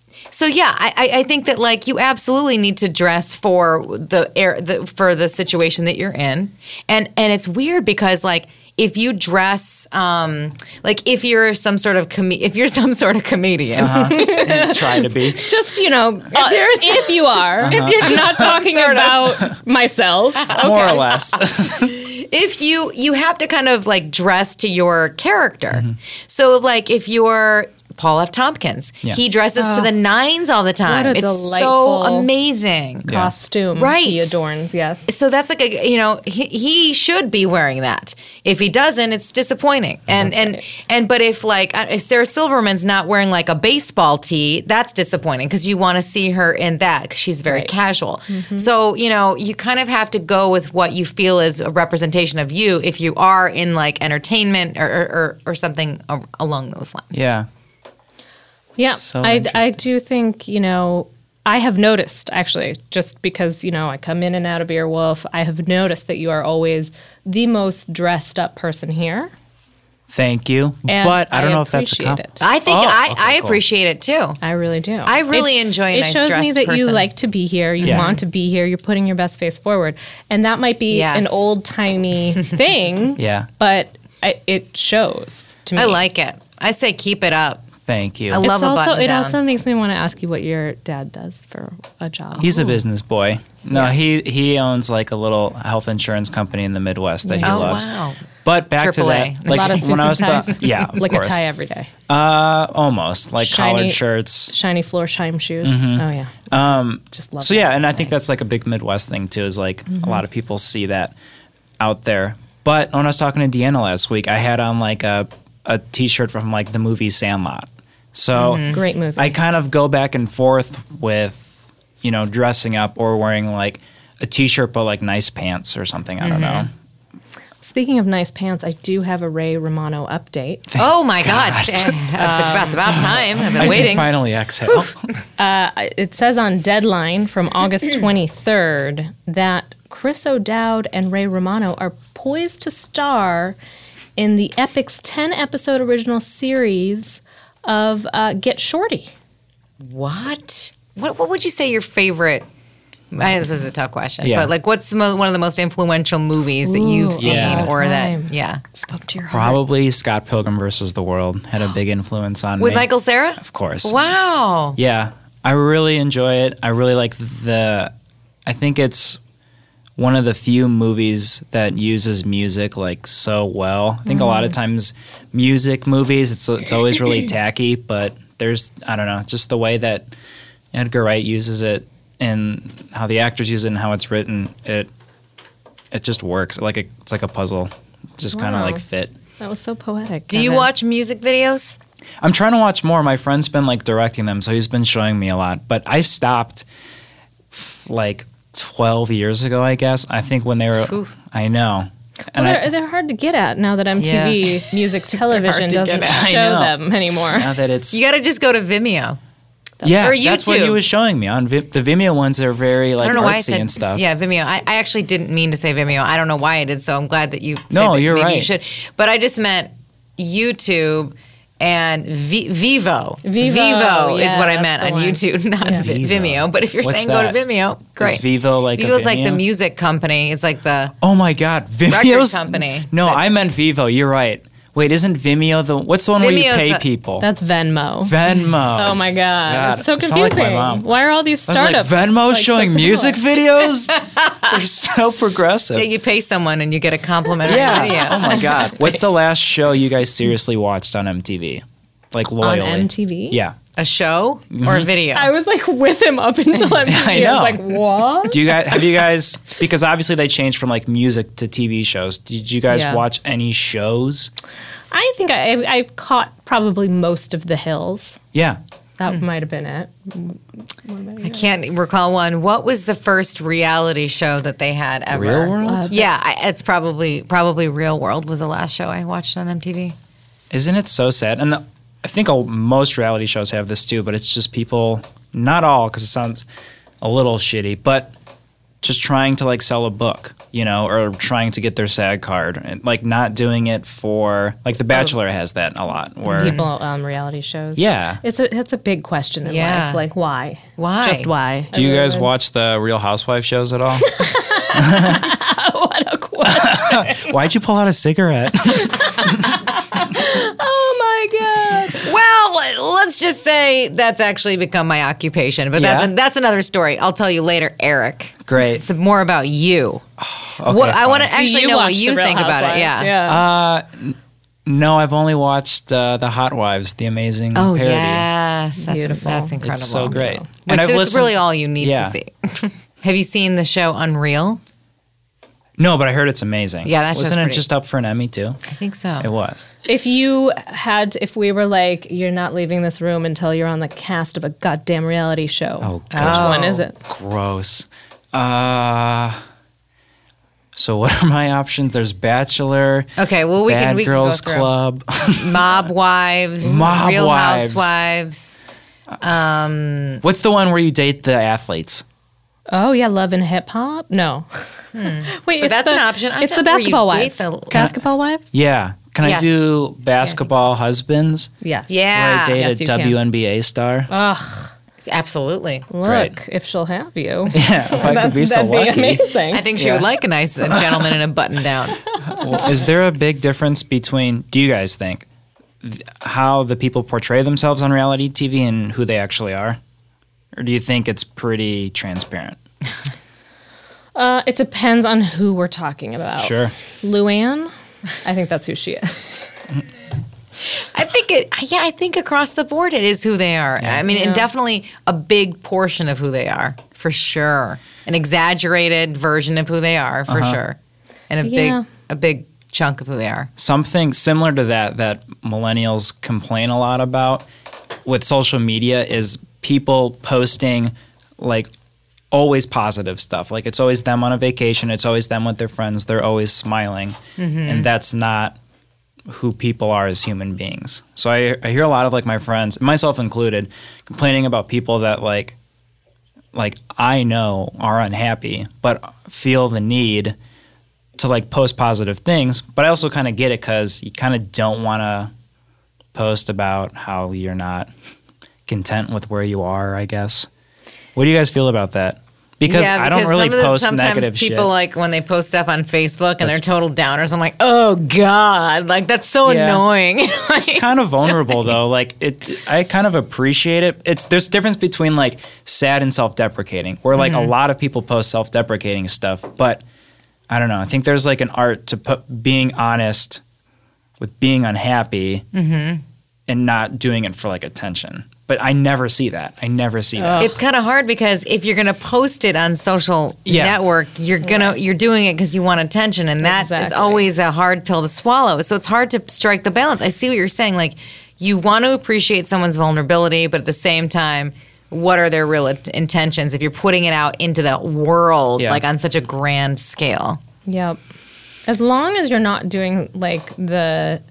Speaker 3: I think that like you absolutely need to dress for for the situation that you're in, and it's weird because like if you dress like if you're some sort of comedian.
Speaker 4: Try to be.
Speaker 1: Just, if you are. I'm not talking about myself.
Speaker 4: More or less.
Speaker 3: If you have to kind of like dress to your character. So like if you're Paul F. Tompkins,
Speaker 4: Yeah.
Speaker 3: he dresses to the nines all the time.
Speaker 1: What a
Speaker 3: It's
Speaker 1: delightful
Speaker 3: so amazing.
Speaker 1: Costume
Speaker 3: Right.
Speaker 1: he adorns, yes.
Speaker 3: So that's like he should be wearing that. If he doesn't, it's disappointing. And but if Sarah Silverman's not wearing like a baseball tee, that's disappointing because you want to see her in that because she's very
Speaker 1: Right.
Speaker 3: casual. So you kind of have to go with what you feel is a representation of you if you are in like entertainment or something along those lines.
Speaker 4: Yeah.
Speaker 1: Yeah,
Speaker 4: So
Speaker 1: I
Speaker 4: interesting.
Speaker 1: do think, I have noticed actually, just because, I come in and out of Beowulf, I have noticed that you are always the most dressed up person here.
Speaker 4: Thank you.
Speaker 1: And
Speaker 4: but I don't know if that's a
Speaker 1: appreciate
Speaker 4: compliment.
Speaker 1: it.
Speaker 3: I think I
Speaker 4: cool.
Speaker 3: appreciate it too.
Speaker 1: I really do.
Speaker 3: I really enjoy a
Speaker 1: it
Speaker 3: nice
Speaker 1: shows me
Speaker 3: dressed
Speaker 1: that you
Speaker 3: person.
Speaker 1: like to be here. You
Speaker 4: Yeah.
Speaker 1: want to be here. You're putting your best face forward, and that might be
Speaker 3: Yes.
Speaker 1: an old timey thing.
Speaker 4: Yeah.
Speaker 1: but it shows to me.
Speaker 3: I like it. I say keep it up.
Speaker 4: Thank you.
Speaker 3: I love
Speaker 1: It's
Speaker 3: a
Speaker 1: also,
Speaker 3: button
Speaker 1: it
Speaker 3: down.
Speaker 1: also makes me want to ask you what your dad does for a job.
Speaker 4: He's a business boy. No, he owns like a little health insurance company in the Midwest that he
Speaker 1: Yeah.
Speaker 3: Oh,
Speaker 4: loves.
Speaker 3: wow.
Speaker 4: But back
Speaker 3: AAA.
Speaker 4: to that,
Speaker 1: a lot of suits
Speaker 4: when I was
Speaker 1: and ties.
Speaker 4: yeah, of
Speaker 1: like
Speaker 4: course.
Speaker 1: a tie every day.
Speaker 4: Almost like
Speaker 1: Shiny-
Speaker 4: collared shirts.
Speaker 1: Shiny floor shine shoes. Oh yeah. Just love
Speaker 4: So
Speaker 1: that.
Speaker 4: yeah, and I think that's like a big Midwest thing too. Is like a lot of people see that out there. But when I was talking to Deanna last week, I had on like a T-shirt from like the movie Sandlot. So
Speaker 1: Great movie.
Speaker 4: I kind of go back and forth with, dressing up or wearing like a T-shirt but like nice pants or something. I don't know.
Speaker 1: Speaking of nice pants, I do have a Ray Romano update.
Speaker 3: Oh my God. That's about time. I've been
Speaker 4: I
Speaker 3: waiting.
Speaker 4: can finally exhale.
Speaker 1: It says on Deadline from August 23rd that Chris O'Dowd and Ray Romano are poised to star in the Epic's 10-episode original series of Get Shorty.
Speaker 3: What? What would you say your favorite? This is a tough question,
Speaker 4: Yeah.
Speaker 3: but like, what's one of the most influential movies that you've seen,
Speaker 4: yeah.
Speaker 3: or
Speaker 1: Time.
Speaker 3: that? Yeah,
Speaker 1: Spoke to your heart.
Speaker 4: Probably Scott Pilgrim versus the World had a big influence on
Speaker 3: with
Speaker 4: me.
Speaker 3: Michael Cera.
Speaker 4: Of course.
Speaker 3: Wow.
Speaker 4: Yeah, I really enjoy it. I really like I think it's one of the few movies that uses music like so well. I think a lot of times music movies, it's always really tacky, but there's, I don't know, just the way that Edgar Wright uses it and how the actors use it and how it's written, it just works. It's like a puzzle. Just kind of
Speaker 1: Wow.
Speaker 4: like fit.
Speaker 1: That was so poetic.
Speaker 3: Do you
Speaker 1: Kevin.
Speaker 3: watch music videos?
Speaker 4: I'm trying to watch more. My friend's been like directing them, so he's been showing me a lot. But I stopped like 12 years ago, I guess. I think when they were, I know. And
Speaker 1: Well, they're hard to get at now that MTV Music Television
Speaker 3: to
Speaker 1: doesn't
Speaker 3: get at.
Speaker 4: I
Speaker 1: show
Speaker 4: know.
Speaker 1: them anymore.
Speaker 4: now that it's
Speaker 3: You got to just go to Vimeo.
Speaker 4: yeah,
Speaker 3: or
Speaker 4: that's what he
Speaker 3: YouTube.
Speaker 4: was showing me on the Vimeo ones. Are very like
Speaker 3: I don't know why I
Speaker 4: artsy
Speaker 3: said
Speaker 4: and stuff.
Speaker 3: Yeah, Vimeo. I actually didn't mean to say Vimeo. I don't know why I did so. I'm glad that you said
Speaker 4: No,
Speaker 3: that
Speaker 4: you're
Speaker 3: maybe you
Speaker 4: right.
Speaker 3: should. But I just meant YouTube and Vivo.
Speaker 1: Vivo,
Speaker 3: is
Speaker 1: yeah,
Speaker 3: what I
Speaker 1: that's
Speaker 3: meant
Speaker 1: the
Speaker 3: on
Speaker 1: one.
Speaker 3: YouTube, not
Speaker 4: Vivo.
Speaker 3: Vimeo. But if you're
Speaker 4: What's
Speaker 3: saying
Speaker 4: that?
Speaker 3: go to Vimeo, great.
Speaker 4: Is Vivo like a
Speaker 3: Vivo's like the
Speaker 4: Vimeo?
Speaker 3: music company. It's like the
Speaker 4: Oh my God, Vimeo's
Speaker 3: company.
Speaker 4: No, I meant Vivo. You're right. Wait, isn't Vimeo what's the one where you
Speaker 3: Vimeo's
Speaker 4: pay
Speaker 3: the-
Speaker 4: people?
Speaker 1: That's Venmo.
Speaker 4: Venmo.
Speaker 1: Oh my God.
Speaker 4: God,
Speaker 1: It's so
Speaker 4: I sound like my
Speaker 1: confusing.
Speaker 4: mom.
Speaker 1: Why are all these
Speaker 4: I was like,
Speaker 1: startups
Speaker 4: Venmo
Speaker 1: so
Speaker 4: showing
Speaker 1: similar?
Speaker 4: music videos? They're so progressive.
Speaker 3: that you pay someone and you get a complimentary
Speaker 4: Yeah.
Speaker 3: video.
Speaker 4: Oh my God. What's the last show you guys seriously watched on MTV? Like loyally.
Speaker 1: On MTV?
Speaker 4: Yeah.
Speaker 3: A show or a video?
Speaker 1: I was like with him up until MTV. I
Speaker 4: know.
Speaker 1: was like, what?
Speaker 4: Do you guys have you guys because obviously they changed from like music to TV shows. Did you guys
Speaker 1: Yeah.
Speaker 4: watch any shows?
Speaker 1: I think I caught probably most of The Hills.
Speaker 4: Yeah.
Speaker 1: That might have been it.
Speaker 3: I can't recall one. What was the first reality show that they had ever?
Speaker 4: Real World?
Speaker 3: Yeah, it's probably Real World was the last show I watched on MTV.
Speaker 4: Isn't it so sad? And I think most reality shows have this too, but it's just people, not all, because it sounds a little shitty, but just trying to like sell a book, or trying to get their SAG card, and like not doing it for like The Bachelor has that a lot. Where
Speaker 1: People on reality shows.
Speaker 4: yeah,
Speaker 1: It's a big question in
Speaker 3: Yeah.
Speaker 1: life. Like, why?
Speaker 3: Why?
Speaker 1: Just why?
Speaker 4: do you guys watch the Real Housewives shows at all?
Speaker 1: What a question.
Speaker 4: Why'd you pull out a cigarette?
Speaker 1: Oh my God.
Speaker 3: Well, let's just say that's actually become my occupation, but
Speaker 4: Yeah?
Speaker 3: that's another story. I'll tell you later, Eric.
Speaker 4: Great.
Speaker 3: It's more about you.
Speaker 4: Okay,
Speaker 3: What, I want to
Speaker 4: fine.
Speaker 3: actually
Speaker 1: Do
Speaker 3: know what
Speaker 1: watch
Speaker 3: you
Speaker 1: The Real
Speaker 3: think about it.
Speaker 1: Housewives?
Speaker 3: Yeah.
Speaker 4: No, I've only watched the Hot Wives, the amazing
Speaker 3: Oh
Speaker 4: parody.
Speaker 3: yes, that's
Speaker 1: Beautiful.
Speaker 3: That's incredible.
Speaker 4: It's so great.
Speaker 3: Which is
Speaker 4: listened-
Speaker 3: really all you need
Speaker 4: Yeah.
Speaker 3: to see. Have you seen the show Unreal?
Speaker 4: No, but I heard it's amazing.
Speaker 3: Yeah, that's just
Speaker 4: Wasn't it
Speaker 3: pretty-
Speaker 4: just up for an Emmy too?
Speaker 3: I think so.
Speaker 4: It was.
Speaker 1: If we were like, you're not leaving this room until you're on the cast of a goddamn reality show.
Speaker 4: Oh,
Speaker 1: Which
Speaker 4: God.
Speaker 1: one is it?
Speaker 4: Gross. So what are my options? There's Bachelor,
Speaker 3: Okay, well we
Speaker 4: Bad
Speaker 3: can
Speaker 4: Girls
Speaker 3: go through.
Speaker 4: Club.
Speaker 3: Mob Wives,
Speaker 4: Mob
Speaker 3: Real
Speaker 4: Wives.
Speaker 3: Housewives.
Speaker 4: What's the one where you date the athletes?
Speaker 1: Oh yeah, Love and Hip Hop. No, wait, it's
Speaker 3: that's
Speaker 1: the,
Speaker 3: an option. I
Speaker 1: It's
Speaker 3: thought
Speaker 1: the
Speaker 3: where you
Speaker 1: Basketball
Speaker 3: date
Speaker 1: Wives.
Speaker 3: the-
Speaker 1: Basketball Wives.
Speaker 4: Yeah, Can
Speaker 3: Yes.
Speaker 4: I do Basketball Husbands?
Speaker 1: Yes.
Speaker 3: Yeah.
Speaker 4: Where I
Speaker 1: Yes,
Speaker 4: date
Speaker 1: you
Speaker 4: a
Speaker 1: can.
Speaker 4: WNBA star.
Speaker 3: Absolutely.
Speaker 1: Look,
Speaker 4: Great.
Speaker 1: if she'll have you.
Speaker 4: Yeah, if I could be so
Speaker 1: that'd
Speaker 4: lucky.
Speaker 1: be amazing.
Speaker 3: I think she would like a nice gentleman in a button down.
Speaker 4: Well, is there a big difference between, do you guys think, how the people portray themselves on reality TV and who they actually are? Or do you think it's pretty transparent?
Speaker 1: It depends on who we're talking about.
Speaker 4: Sure.
Speaker 1: Luann, I think that's who she is.
Speaker 3: I think across the board it is who they are. I mean, and definitely a big portion of who they are, for sure. An exaggerated version of who they are, for sure. And
Speaker 1: Yeah.
Speaker 3: a big chunk of who they are.
Speaker 4: Something similar to that millennials complain a lot about with social media is people posting like always positive stuff. Like it's always them on a vacation. It's always them with their friends. They're always smiling. And that's not who people are as human beings. So I hear a lot of like my friends, myself included, complaining about people that like I know are unhappy, but feel the need to like post positive things. But I also kind of get it because you kind of don't want to post about how you're not content with where you are, I guess. What do you guys feel about that? Because I don't really post negative
Speaker 3: sometimes people
Speaker 4: shit.
Speaker 3: like when they post stuff on Facebook and they're total downers. I'm like, oh God, like that's so
Speaker 4: Yeah.
Speaker 3: annoying.
Speaker 4: It's kind of vulnerable though. Like I kind of appreciate it. There's a difference between like sad and self-deprecating, where like a lot of people post self-deprecating stuff, but I don't know. I think there's like an art to being honest with being unhappy and not doing it for like attention. But I never see that.
Speaker 3: It's kind of hard because if you're going to post it on social
Speaker 4: Yeah.
Speaker 3: network, you're doing it because you want attention, and that is
Speaker 1: Exactly.
Speaker 3: always a hard pill to swallow. So it's hard to strike the balance. I see what you're saying. Like you want to appreciate someone's vulnerability, but at the same time, what are their real intentions if you're putting it out into the world
Speaker 4: Yeah.
Speaker 3: like on such a grand scale?
Speaker 1: Yep. As long as you're not doing like the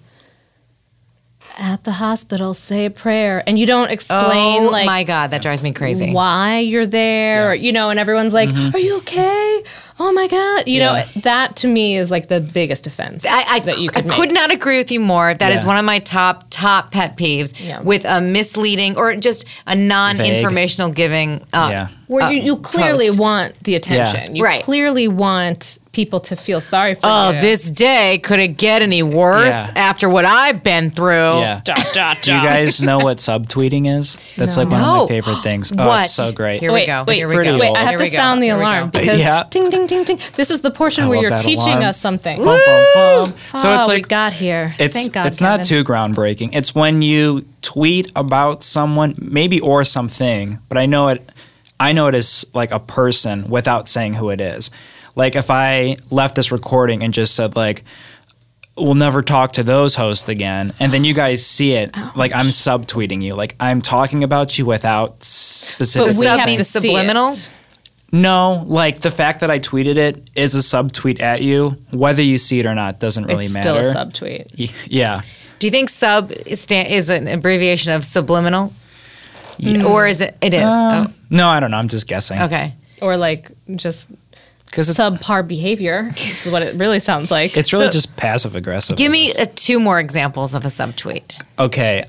Speaker 1: at the hospital say a prayer and you don't explain
Speaker 3: Oh
Speaker 1: like
Speaker 3: my God, that drives me crazy.
Speaker 1: why you're there,
Speaker 4: Yeah.
Speaker 1: or, and everyone's like, are you okay? Oh my God.
Speaker 4: Yeah.
Speaker 1: That to me is like the biggest offense that you could
Speaker 3: I
Speaker 1: make.
Speaker 3: could not agree with you more. That is
Speaker 4: Yeah.
Speaker 3: one of my top pet peeves
Speaker 1: Yeah.
Speaker 3: with a misleading or just a non-informational giving.
Speaker 4: Yeah.
Speaker 1: Where you clearly
Speaker 3: post.
Speaker 1: want the attention. You
Speaker 3: Right.
Speaker 1: clearly want people to feel sorry for
Speaker 3: Oh,
Speaker 1: you.
Speaker 3: this day could it get any worse
Speaker 4: Yeah.
Speaker 3: after what I've been through?
Speaker 4: Yeah. Do you guys know what subtweeting is? That's like one of
Speaker 3: No.
Speaker 4: my favorite things. Oh,
Speaker 3: What?
Speaker 4: it's so great.
Speaker 3: Here we go.
Speaker 1: Wait,
Speaker 3: Here we
Speaker 4: pretty
Speaker 3: go.
Speaker 1: Wait,
Speaker 4: old.
Speaker 1: I have
Speaker 3: Here
Speaker 1: to
Speaker 3: we go.
Speaker 1: sound the
Speaker 3: Here we go.
Speaker 1: alarm because
Speaker 4: Yeah.
Speaker 1: ding, ding, ding, ding. This is the portion
Speaker 4: I
Speaker 1: where
Speaker 4: love
Speaker 1: you're
Speaker 4: that
Speaker 1: teaching
Speaker 4: alarm.
Speaker 1: us something.
Speaker 4: Bum, bum, bum. So it's
Speaker 1: we
Speaker 4: like
Speaker 1: got here. Thank God.
Speaker 4: it's not
Speaker 1: Kevin.
Speaker 4: too groundbreaking. It's when you tweet about someone, maybe or something, but I know it as like a person without saying who it is. Like if I left this recording and just said like, we'll never talk to those hosts again, and then you guys see it, like I'm subtweeting you, like I'm talking about you without specific.
Speaker 3: So
Speaker 1: we
Speaker 3: sub
Speaker 1: have
Speaker 3: means
Speaker 1: to see
Speaker 3: subliminal?
Speaker 1: it.
Speaker 4: No, like the fact that I tweeted it is a subtweet at you. Whether you see it or not doesn't really
Speaker 1: It's
Speaker 4: matter.
Speaker 1: still a subtweet.
Speaker 4: Yeah.
Speaker 3: Do you think sub is an abbreviation of subliminal? Or is it? It is.
Speaker 4: No, I don't know. I'm just guessing.
Speaker 3: Okay.
Speaker 1: Or like just
Speaker 4: 'Cause it's-
Speaker 1: subpar behavior. That's what it really sounds like.
Speaker 4: It's really
Speaker 3: So-
Speaker 4: just passive aggressive.
Speaker 3: Give me two more examples of a subtweet.
Speaker 4: Okay.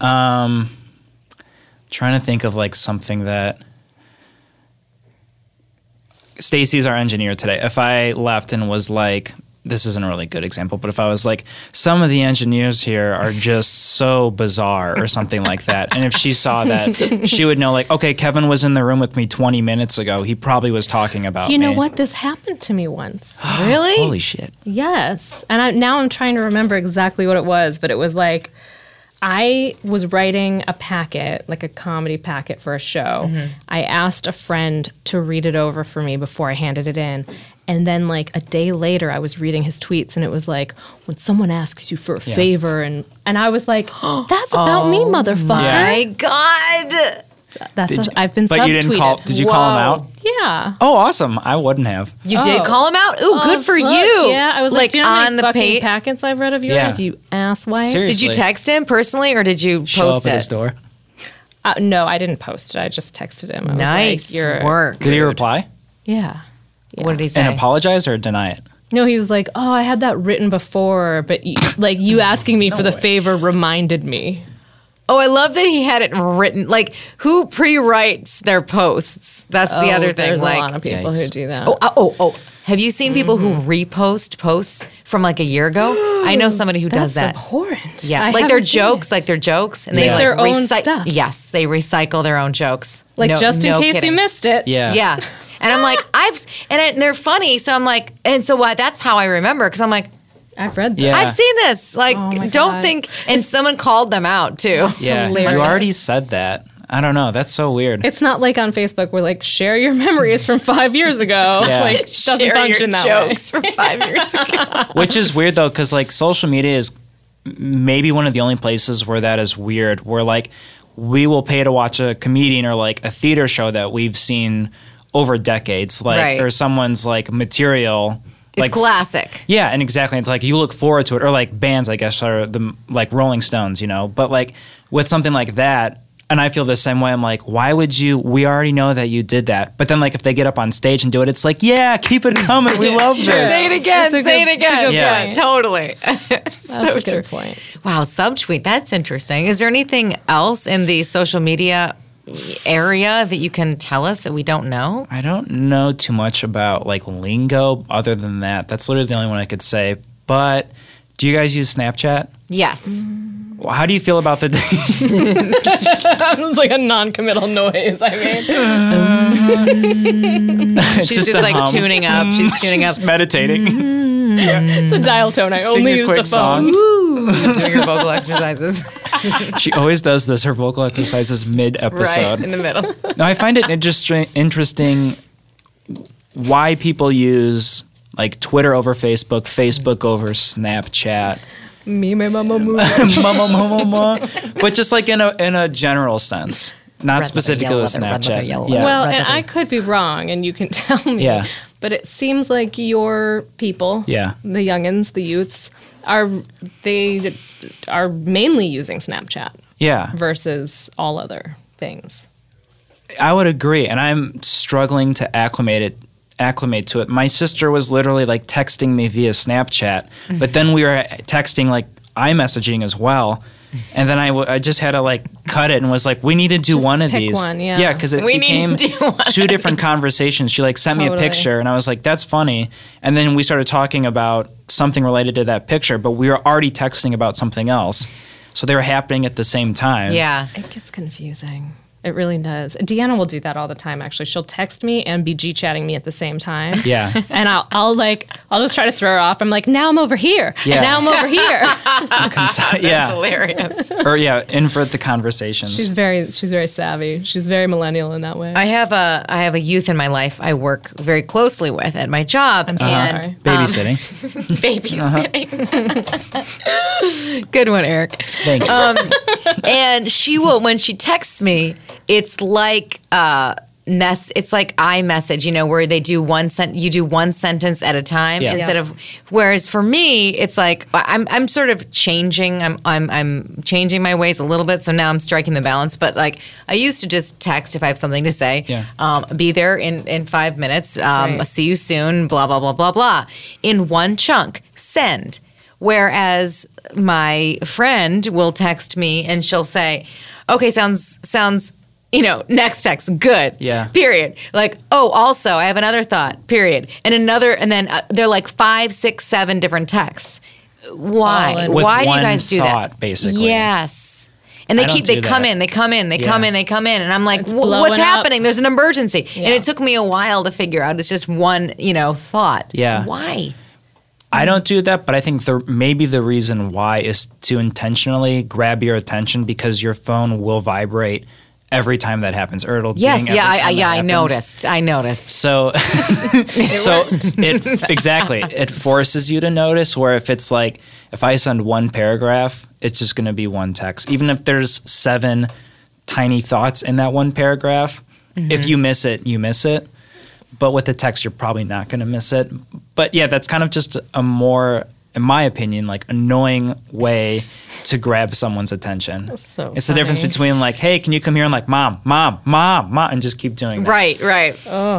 Speaker 4: Trying to think of like something that Stacy's our engineer today. If I left and was like, this isn't a really good example, but if I was like, some of the engineers here are just so bizarre or something like that. And if she saw that, she would know like, okay, Kevin was in the room with me 20 minutes ago. He probably was talking about
Speaker 1: you
Speaker 4: me.
Speaker 1: know what? This happened to me once.
Speaker 3: Really?
Speaker 4: Holy shit.
Speaker 1: Yes. And now I'm trying to remember exactly what it was, but it was like I was writing a packet, like a comedy packet for a show. I asked a friend to read it over for me before I handed it in. And then like a day later I was reading his tweets and it was like, when someone asks you for a favor and I was like, that's about me, motherfucker.
Speaker 3: My God.
Speaker 1: I've been
Speaker 4: But
Speaker 1: subtweeted.
Speaker 4: you didn't call, did you call him out?
Speaker 1: Yeah.
Speaker 4: Oh, awesome. I wouldn't have.
Speaker 3: You did
Speaker 1: Oh.
Speaker 3: call him out? Ooh, good for
Speaker 1: Look,
Speaker 3: you.
Speaker 1: Yeah, I was like, do you know how
Speaker 3: on
Speaker 1: many
Speaker 3: the
Speaker 1: fucking
Speaker 3: page?
Speaker 1: packets I've read of yours,
Speaker 4: Yeah.
Speaker 1: you asswipe?
Speaker 4: Seriously.
Speaker 3: Did you text him personally or did you
Speaker 4: Show
Speaker 3: post
Speaker 4: up at
Speaker 3: it?
Speaker 4: his door?
Speaker 1: No, I didn't post it. I just texted him. I was
Speaker 3: Nice
Speaker 1: like, You're
Speaker 3: work.
Speaker 4: Did he reply?
Speaker 1: Yeah.
Speaker 3: What did he say?
Speaker 4: And apologize or deny it?
Speaker 1: No, he was like, "Oh, I had that written before, but you asking me for the favor reminded me."
Speaker 3: Oh, I love that he had it written. Like, who pre-writes their posts? That's the other thing.
Speaker 1: There's
Speaker 3: Like,
Speaker 1: a lot of people who do that.
Speaker 3: Oh. Have you seen people who repost posts from like a year ago? I know somebody who does that.
Speaker 1: That's abhorrent.
Speaker 3: Yeah,
Speaker 1: I
Speaker 3: like their
Speaker 1: haven't seen
Speaker 3: jokes,
Speaker 1: it.
Speaker 3: and they
Speaker 4: Yeah.
Speaker 3: like
Speaker 1: Their own stuff.
Speaker 3: Yes, they recycle their own jokes.
Speaker 1: Like, just in case
Speaker 3: kidding.
Speaker 1: you missed it.
Speaker 4: Yeah.
Speaker 3: Yeah, and I'm like, and they're funny, so I'm like, and so that's how I remember because I'm like,
Speaker 1: I've read that.
Speaker 4: Yeah.
Speaker 3: I've seen this. Like,
Speaker 1: Oh my
Speaker 3: don't
Speaker 1: God.
Speaker 3: think. And someone called them out too.
Speaker 4: Yeah.
Speaker 1: hilarious.
Speaker 4: You already said that. I don't know. That's so weird.
Speaker 1: It's not like on Facebook where like share your memories from 5 years ago.
Speaker 4: Yeah.
Speaker 1: Like doesn't
Speaker 3: Share
Speaker 1: function
Speaker 3: your
Speaker 1: that
Speaker 3: jokes
Speaker 1: way.
Speaker 3: from 5 years ago.
Speaker 4: Which is weird though, because like social media is maybe one of the only places where that is weird. Where like we will pay to watch a comedian or like a theater show that we've seen over decades, like
Speaker 3: Right.
Speaker 4: or someone's like material.
Speaker 3: It's
Speaker 4: Like
Speaker 3: classic.
Speaker 4: Yeah, and exactly. It's like you look forward to it, or like bands, I guess, are the like Rolling Stones, you know. But like with something like that, and I feel the same way. I'm like, why would you? We already know that you did that. But then like if they get up on stage and do it, it's like, yeah, keep it coming. We love this.
Speaker 3: Say it again.
Speaker 1: That's a
Speaker 3: Say
Speaker 1: good-
Speaker 3: it again.
Speaker 1: that's a good
Speaker 3: Yeah,
Speaker 1: point.
Speaker 3: totally.
Speaker 1: That's a good point.
Speaker 3: Wow, subtweet. That's interesting. Is there anything else in the social media area that you can tell us that we don't know?
Speaker 4: I don't know too much about like lingo other than that. That's literally the only one I could say. But do you guys use Snapchat?
Speaker 3: Yes.
Speaker 4: Well, how do you feel about the
Speaker 1: It's like a non-committal noise I made.
Speaker 3: She's just
Speaker 4: a
Speaker 3: like
Speaker 4: hum.
Speaker 3: tuning up. She's tuning up.
Speaker 4: Just meditating?
Speaker 1: It's a dial tone. I
Speaker 4: Sing
Speaker 1: only
Speaker 4: a
Speaker 1: use
Speaker 4: quick
Speaker 1: the phone.
Speaker 4: song.
Speaker 3: Doing her vocal exercises.
Speaker 4: She always does this. Her vocal exercises mid-episode.
Speaker 3: Right in the middle.
Speaker 4: No, I find it interesting why people use like Twitter over Facebook, Facebook over Snapchat.
Speaker 1: Me, my mama, moo.
Speaker 4: But just like in a general sense, not
Speaker 3: leather,
Speaker 4: specifically
Speaker 3: yellow
Speaker 4: with
Speaker 3: leather, red leather,
Speaker 4: Snapchat.
Speaker 3: yellow
Speaker 4: Yeah.
Speaker 1: Well,
Speaker 3: Rather
Speaker 1: and
Speaker 3: than-
Speaker 1: I could be wrong, and you can tell me.
Speaker 4: Yeah.
Speaker 1: But it seems like your people,
Speaker 4: Yeah.
Speaker 1: the youngins, the youths, are mainly using Snapchat
Speaker 4: Yeah.
Speaker 1: versus all other things.
Speaker 4: I would agree, and I'm struggling to acclimate to it. My sister was literally like texting me via Snapchat, but then we were texting like iMessaging as well. And then I just had to like cut it and was like, we need to do
Speaker 1: Just
Speaker 4: one of
Speaker 1: pick
Speaker 4: these.
Speaker 1: one, yeah.
Speaker 4: Yeah, because it
Speaker 3: We need
Speaker 4: became
Speaker 3: to do one
Speaker 4: two different conversations. She like sent me a
Speaker 1: Totally.
Speaker 4: picture and I was like, that's funny. And then we started talking about something related to that picture, but we were already texting about something else. So they were happening at the same time.
Speaker 3: Yeah.
Speaker 1: It gets confusing. It really does. Deanna will do that all the time, actually. She'll text me and be G-chatting me at the same time.
Speaker 4: Yeah.
Speaker 1: And I'll just try to throw her off. I'm like, now I'm over here.
Speaker 4: Yeah.
Speaker 1: Now I'm over here.
Speaker 4: Yeah.
Speaker 3: Hilarious.
Speaker 4: Or yeah, invert the conversations.
Speaker 1: She's very savvy. She's very millennial in that way.
Speaker 3: I have a youth in my life I work very closely with at my job.
Speaker 1: I'm so
Speaker 3: and
Speaker 1: sorry.
Speaker 4: Babysitting.
Speaker 3: babysitting. Good one, Eric.
Speaker 4: Thank you.
Speaker 3: And she will, when she texts me, it's like it's like iMessage, you know, where they do you do one sentence at a time
Speaker 4: Yeah.
Speaker 3: instead of. Whereas for me, it's like I'm sort of changing. I'm changing my ways a little bit. So now I'm striking the balance. But like I used to just text if I have something to say.
Speaker 4: Yeah.
Speaker 3: Be there in 5 minutes.
Speaker 1: Right.
Speaker 3: See you soon. Blah blah blah blah blah. In one chunk, send. Whereas my friend will text me and she'll say, "Okay, sounds." You know, next text, good.
Speaker 4: Yeah.
Speaker 3: Period. Like, oh, also, I have another thought. Period. And then they're like 5, 6, 7 different texts. Why?
Speaker 1: All in.
Speaker 4: With
Speaker 3: Why do you
Speaker 4: one
Speaker 3: guys do
Speaker 4: thought,
Speaker 3: that?
Speaker 4: basically.
Speaker 3: Yes. And they
Speaker 4: I don't do
Speaker 3: come
Speaker 4: that.
Speaker 3: in, they come in, and I'm like,
Speaker 1: It's
Speaker 3: what's
Speaker 1: blowing up.
Speaker 3: happening? There's an emergency. And
Speaker 1: Yeah.
Speaker 3: it took me a while to figure out. It's just one, thought.
Speaker 4: Yeah.
Speaker 3: Why?
Speaker 4: I don't do that, but I think maybe the reason why is to intentionally grab your attention because your phone will vibrate every time that happens, or it'll
Speaker 3: Yes.
Speaker 4: ding every
Speaker 3: Yeah.
Speaker 4: time that
Speaker 3: I
Speaker 4: happens.
Speaker 3: noticed. I noticed.
Speaker 4: So, it forces you to notice. Where if it's like if I send one paragraph, it's just going to be one text, even if there's 7 tiny thoughts in that one paragraph. If you miss it, you miss it. But with the text, you're probably not going to miss it. But yeah, that's kind of just a more in my opinion, like annoying way to grab someone's attention.
Speaker 1: so
Speaker 4: It's the difference
Speaker 1: funny.
Speaker 4: between like, hey, can you come here and like, mom, and just keep doing that.
Speaker 3: Right.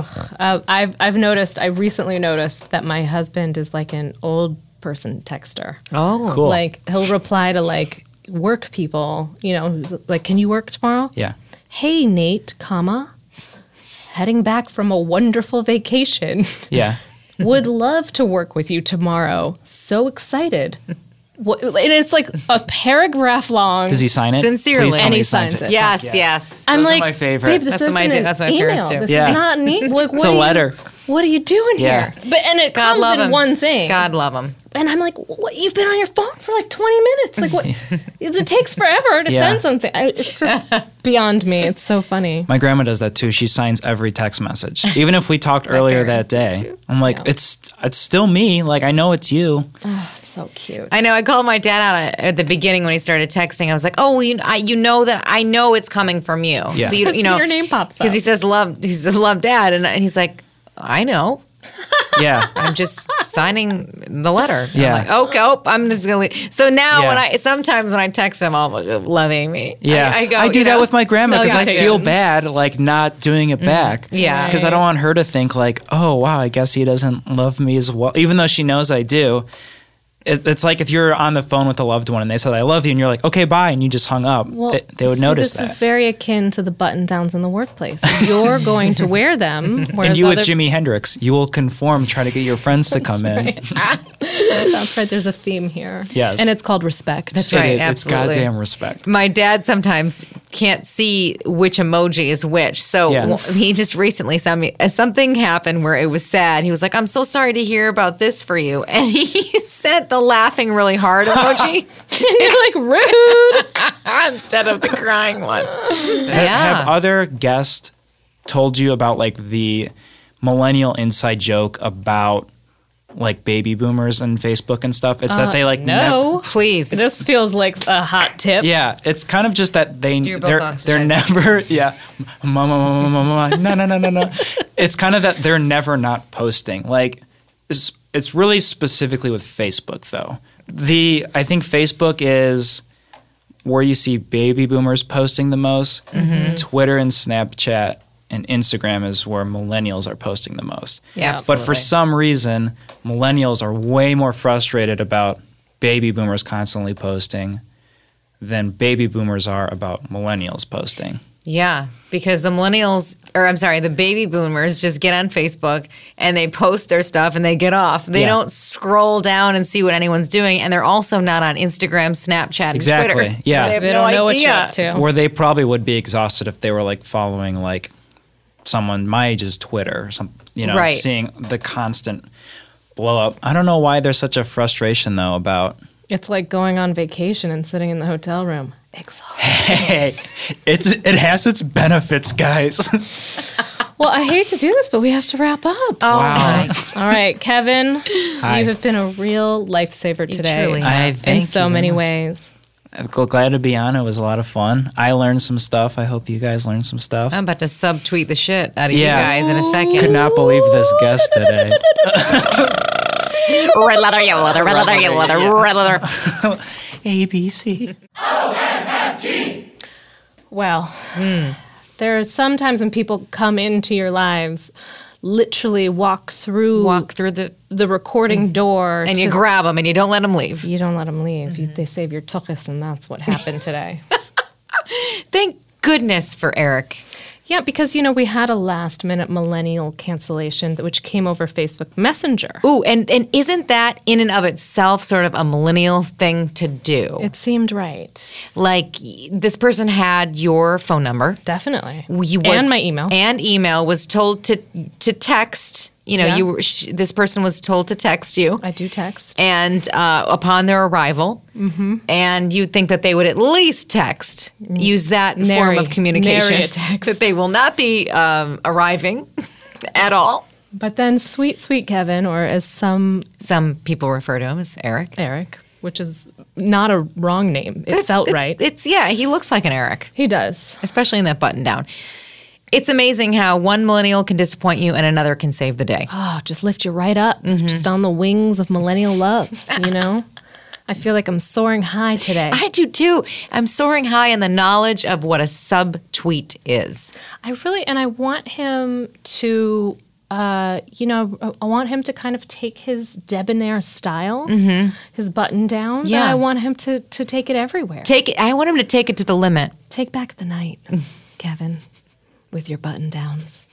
Speaker 1: I recently noticed that my husband is like an old person texter.
Speaker 3: Oh.
Speaker 4: Cool.
Speaker 1: Like he'll reply to like work people, like, can you work tomorrow?
Speaker 4: Yeah.
Speaker 1: Hey, Nate, heading back from a wonderful vacation.
Speaker 4: Yeah.
Speaker 1: Would love to work with you tomorrow. So excited. And it's like a paragraph long.
Speaker 4: Does he sign it?
Speaker 3: Sincerely.
Speaker 4: Please tell
Speaker 1: And
Speaker 4: me
Speaker 1: he
Speaker 4: signs
Speaker 1: signs it.
Speaker 3: Yes,
Speaker 4: Yeah.
Speaker 3: yes.
Speaker 1: I'm
Speaker 4: Those are
Speaker 1: like,
Speaker 4: my favorite.
Speaker 1: babe, this
Speaker 3: That's what
Speaker 1: isn't
Speaker 3: my
Speaker 1: an
Speaker 3: dad- that's what my parents
Speaker 1: email.
Speaker 3: do.
Speaker 1: This
Speaker 4: Yeah.
Speaker 1: is not an email. Like,
Speaker 4: It's a letter.
Speaker 1: What are you doing
Speaker 4: Yeah.
Speaker 1: here? And it
Speaker 3: God
Speaker 1: comes
Speaker 3: love
Speaker 1: in
Speaker 3: him.
Speaker 1: one thing.
Speaker 3: God love him.
Speaker 1: And I'm like, what? You've been on your phone for like 20 minutes. Like, what? It takes forever to
Speaker 4: Yeah.
Speaker 1: send something. It's just beyond me. It's so funny.
Speaker 4: My grandma does that too. She signs every text message. Even if we talked earlier that
Speaker 3: parents
Speaker 4: day. I'm like, it's still me. Like, I know it's you.
Speaker 1: So cute.
Speaker 3: I know. I called my dad out at the beginning when he started texting. I was like, "Oh, you know that I know it's coming from you."
Speaker 4: Yeah.
Speaker 3: So you know
Speaker 1: your name pops up.
Speaker 3: because he says love. He says love, Dad, and he's like, "I know.
Speaker 4: Yeah.
Speaker 3: I'm just signing the letter."
Speaker 4: Yeah.
Speaker 3: I'm like, "Okay, I'm just gonna leave." So now
Speaker 4: Yeah.
Speaker 3: sometimes when I text him, I'm like, love Amy.
Speaker 4: Yeah,
Speaker 3: I go.
Speaker 4: I do
Speaker 3: you
Speaker 4: that
Speaker 3: know?
Speaker 4: with my grandma
Speaker 1: So
Speaker 4: because I
Speaker 1: cute.
Speaker 4: feel bad like not doing it back.
Speaker 3: Yeah.
Speaker 4: because I don't want her to think like, oh wow, I guess he doesn't love me as well, even though she knows I do. It's like if you're on the phone with a loved one and they said I love you and you're like okay bye and you just hung up, they would notice
Speaker 1: This
Speaker 4: that.
Speaker 1: is very akin to the button downs in the workplace. You're going to wear them, whereas
Speaker 4: And you
Speaker 1: other
Speaker 4: with Jimi Hendrix, you will conform, try to get your friends to come in.
Speaker 1: That's right. There's a theme here.
Speaker 4: Yes.
Speaker 1: And it's called respect.
Speaker 3: That's
Speaker 4: It
Speaker 3: right.
Speaker 4: is. It's
Speaker 3: Absolutely.
Speaker 4: goddamn respect.
Speaker 3: My dad sometimes can't see which emoji is which. So
Speaker 4: Yeah.
Speaker 3: he just recently sent me something happened where it was sad. He was like, "I'm so sorry to hear about this for you." And he sent the laughing really hard emoji
Speaker 1: And you're like, rude.
Speaker 3: instead of the crying one.
Speaker 4: Have other guests told you about like the millennial inside joke about like baby boomers and Facebook and stuff? It's that they like
Speaker 1: No.
Speaker 3: Please.
Speaker 1: This feels like a hot tip.
Speaker 4: Yeah, it's kind of just that
Speaker 3: your book
Speaker 4: they're never mama no. It's kind of that they're never not posting. Like it's really specifically with Facebook though. I think Facebook is where you see baby boomers posting the most. Twitter and Snapchat and Instagram is where millennials are posting the most.
Speaker 3: Yeah,
Speaker 4: But for
Speaker 3: absolutely.
Speaker 4: some reason, millennials are way more frustrated about baby boomers constantly posting than baby boomers are about millennials posting.
Speaker 3: Yeah, because the baby boomers just get on Facebook and they post their stuff and they get off. They
Speaker 4: Yeah.
Speaker 3: don't scroll down and see what anyone's doing, and they're also not on Instagram, Snapchat, and
Speaker 4: Exactly,
Speaker 3: Twitter.
Speaker 4: yeah.
Speaker 3: So they have
Speaker 1: They
Speaker 3: no
Speaker 1: don't know what
Speaker 3: idea.
Speaker 1: you're up to.
Speaker 4: Where they probably would be exhausted if they were like following like someone my age's Twitter or some,
Speaker 3: Right.
Speaker 4: seeing the constant blow up. I don't know why there's such a frustration though about
Speaker 1: It's like going on vacation and sitting in the hotel room. Exhausted.
Speaker 4: hey, it has its benefits, guys.
Speaker 1: Well, I hate to do this, but we have to wrap up.
Speaker 3: Oh
Speaker 4: Wow.
Speaker 3: my!
Speaker 1: All right, Kevin,
Speaker 4: Hi.
Speaker 1: you have been a real lifesaver today.
Speaker 3: truly
Speaker 4: I
Speaker 1: in
Speaker 4: thank
Speaker 1: so
Speaker 4: you very
Speaker 1: many
Speaker 4: much.
Speaker 1: ways.
Speaker 4: I'm glad to be on. It was a lot of fun. I learned some stuff. I hope you guys learned some stuff.
Speaker 3: I'm about to subtweet the shit out of
Speaker 4: Yeah.
Speaker 3: you guys in a second.
Speaker 4: Could not believe this guest today.
Speaker 3: Red leather, yellow leather, red leather, yellow leather, red leather.
Speaker 4: ABC.
Speaker 1: Well, there are some times when people come into your lives, literally walk through
Speaker 3: the
Speaker 1: recording door,
Speaker 3: and you grab them and you don't let them leave.
Speaker 1: You don't let them leave. They save your tuchus, and that's what happened today.
Speaker 3: Thank goodness for Eric.
Speaker 1: Yeah, because, we had a last-minute millennial cancellation which came over Facebook Messenger.
Speaker 3: Ooh, and isn't that in and of itself sort of a millennial thing to do?
Speaker 1: It seemed right.
Speaker 3: Like this person had your phone number.
Speaker 1: Definitely.
Speaker 3: And
Speaker 1: my email.
Speaker 3: And email was told to text.
Speaker 1: Yeah.
Speaker 3: This person was told to text you.
Speaker 1: I do text.
Speaker 3: And upon their arrival, and you'd think that they would at least text, use that form
Speaker 1: Nary
Speaker 3: of communication.
Speaker 1: a text.
Speaker 3: That they will not be arriving at all.
Speaker 1: But then sweet, sweet Kevin, or as some
Speaker 3: Some people refer to him as Eric.
Speaker 1: Eric, which is not a wrong name. It felt right.
Speaker 3: He looks like an Eric,
Speaker 1: He does.
Speaker 3: especially in that button down. It's amazing how one millennial can disappoint you and another can save the day.
Speaker 1: Oh, just lift you right up, just on the wings of millennial love, you know? I feel like I'm soaring high today.
Speaker 3: I do too. I'm soaring high in the knowledge of what a subtweet is.
Speaker 1: I want him to, I want him to kind of take his debonair style, his button downs,
Speaker 3: Yeah.
Speaker 1: and I want him to take it everywhere.
Speaker 3: I want him to take it to the limit.
Speaker 1: Take back the night, Kevin, with your button downs.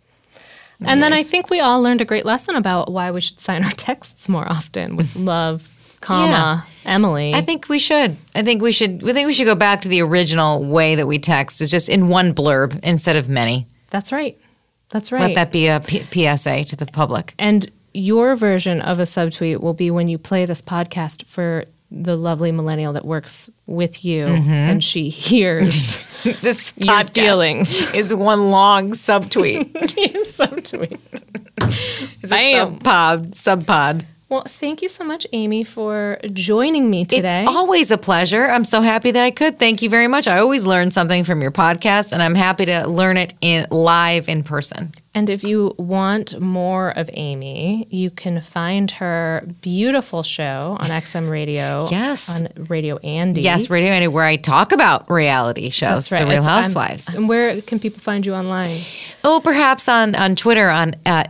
Speaker 1: And then I think we all learned a great lesson about why we should sign our texts more often with love, comma, Emily.
Speaker 3: I think we should. I think we should go back to the original way that we text, is just in one blurb instead of many.
Speaker 1: That's right. That's
Speaker 3: Let
Speaker 1: right.
Speaker 3: that be a PSA to the public.
Speaker 1: And your version of a subtweet will be when you play this podcast for the lovely millennial that works with you, and she hears
Speaker 3: This
Speaker 1: your
Speaker 3: podcast
Speaker 1: feelings.
Speaker 3: is one long subtweet.
Speaker 1: Subtweet.
Speaker 3: It's
Speaker 1: Bam.
Speaker 3: a subpod.
Speaker 1: Well, thank you so much, Amy, for joining me today.
Speaker 3: It's always a pleasure. I'm so happy that I could. Thank you very much. I always learn something from your podcast, and I'm happy to learn it live in person.
Speaker 1: And if you want more of Amy, you can find her beautiful show on XM Radio.
Speaker 3: Yes.
Speaker 1: On Radio Andy.
Speaker 3: Yes, Radio Andy, where I talk about reality shows,
Speaker 1: That's right.
Speaker 3: The Real
Speaker 1: It's-
Speaker 3: Housewives.
Speaker 1: And where can people find you online?
Speaker 3: Oh, perhaps on Twitter at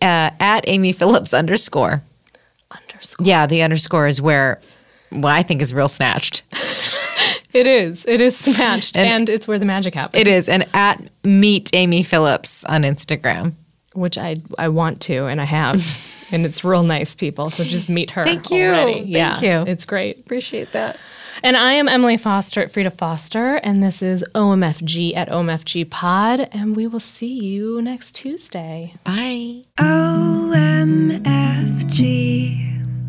Speaker 3: Amy Phillips _. Yeah, the underscore is where, I think is real snatched.
Speaker 1: It is. It is snatched, and it's where the magic happens.
Speaker 3: It is, and at Meet Amy Phillips on Instagram.
Speaker 1: Which I want to, and I have. And it's real nice, people. So just meet her.
Speaker 3: Thank you.
Speaker 1: Already.
Speaker 3: Thank you.
Speaker 1: It's great.
Speaker 3: Appreciate that.
Speaker 1: And I am Emily Foster at Frida Foster, and this is OMFG at OMFG Pod, and we will see you next Tuesday.
Speaker 3: Bye.
Speaker 5: OMFG.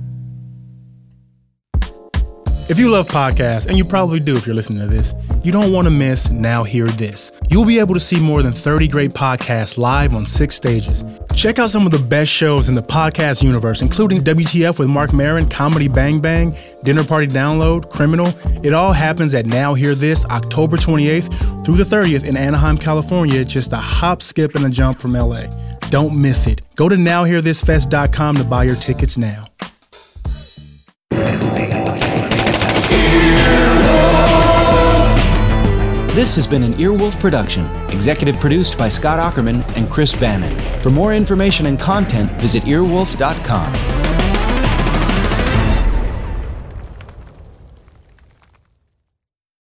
Speaker 5: If you love podcasts, and you probably do if you're listening to this, you don't want to miss Now Hear This. You'll be able to see more than 30 great podcasts live on 6 stages. Check out some of the best shows in the podcast universe, including WTF with Mark Maron, Comedy Bang Bang, Dinner Party Download, Criminal. It all happens at Now Hear This, October 28th through the 30th in Anaheim, California, just a hop, skip, and a jump from LA. Don't miss it. Go to NowHearThisFest.com to buy your tickets now.
Speaker 6: This has been an Earwolf production, executive produced by Scott Aukerman and Chris Bannon. For more information and content, visit earwolf.com.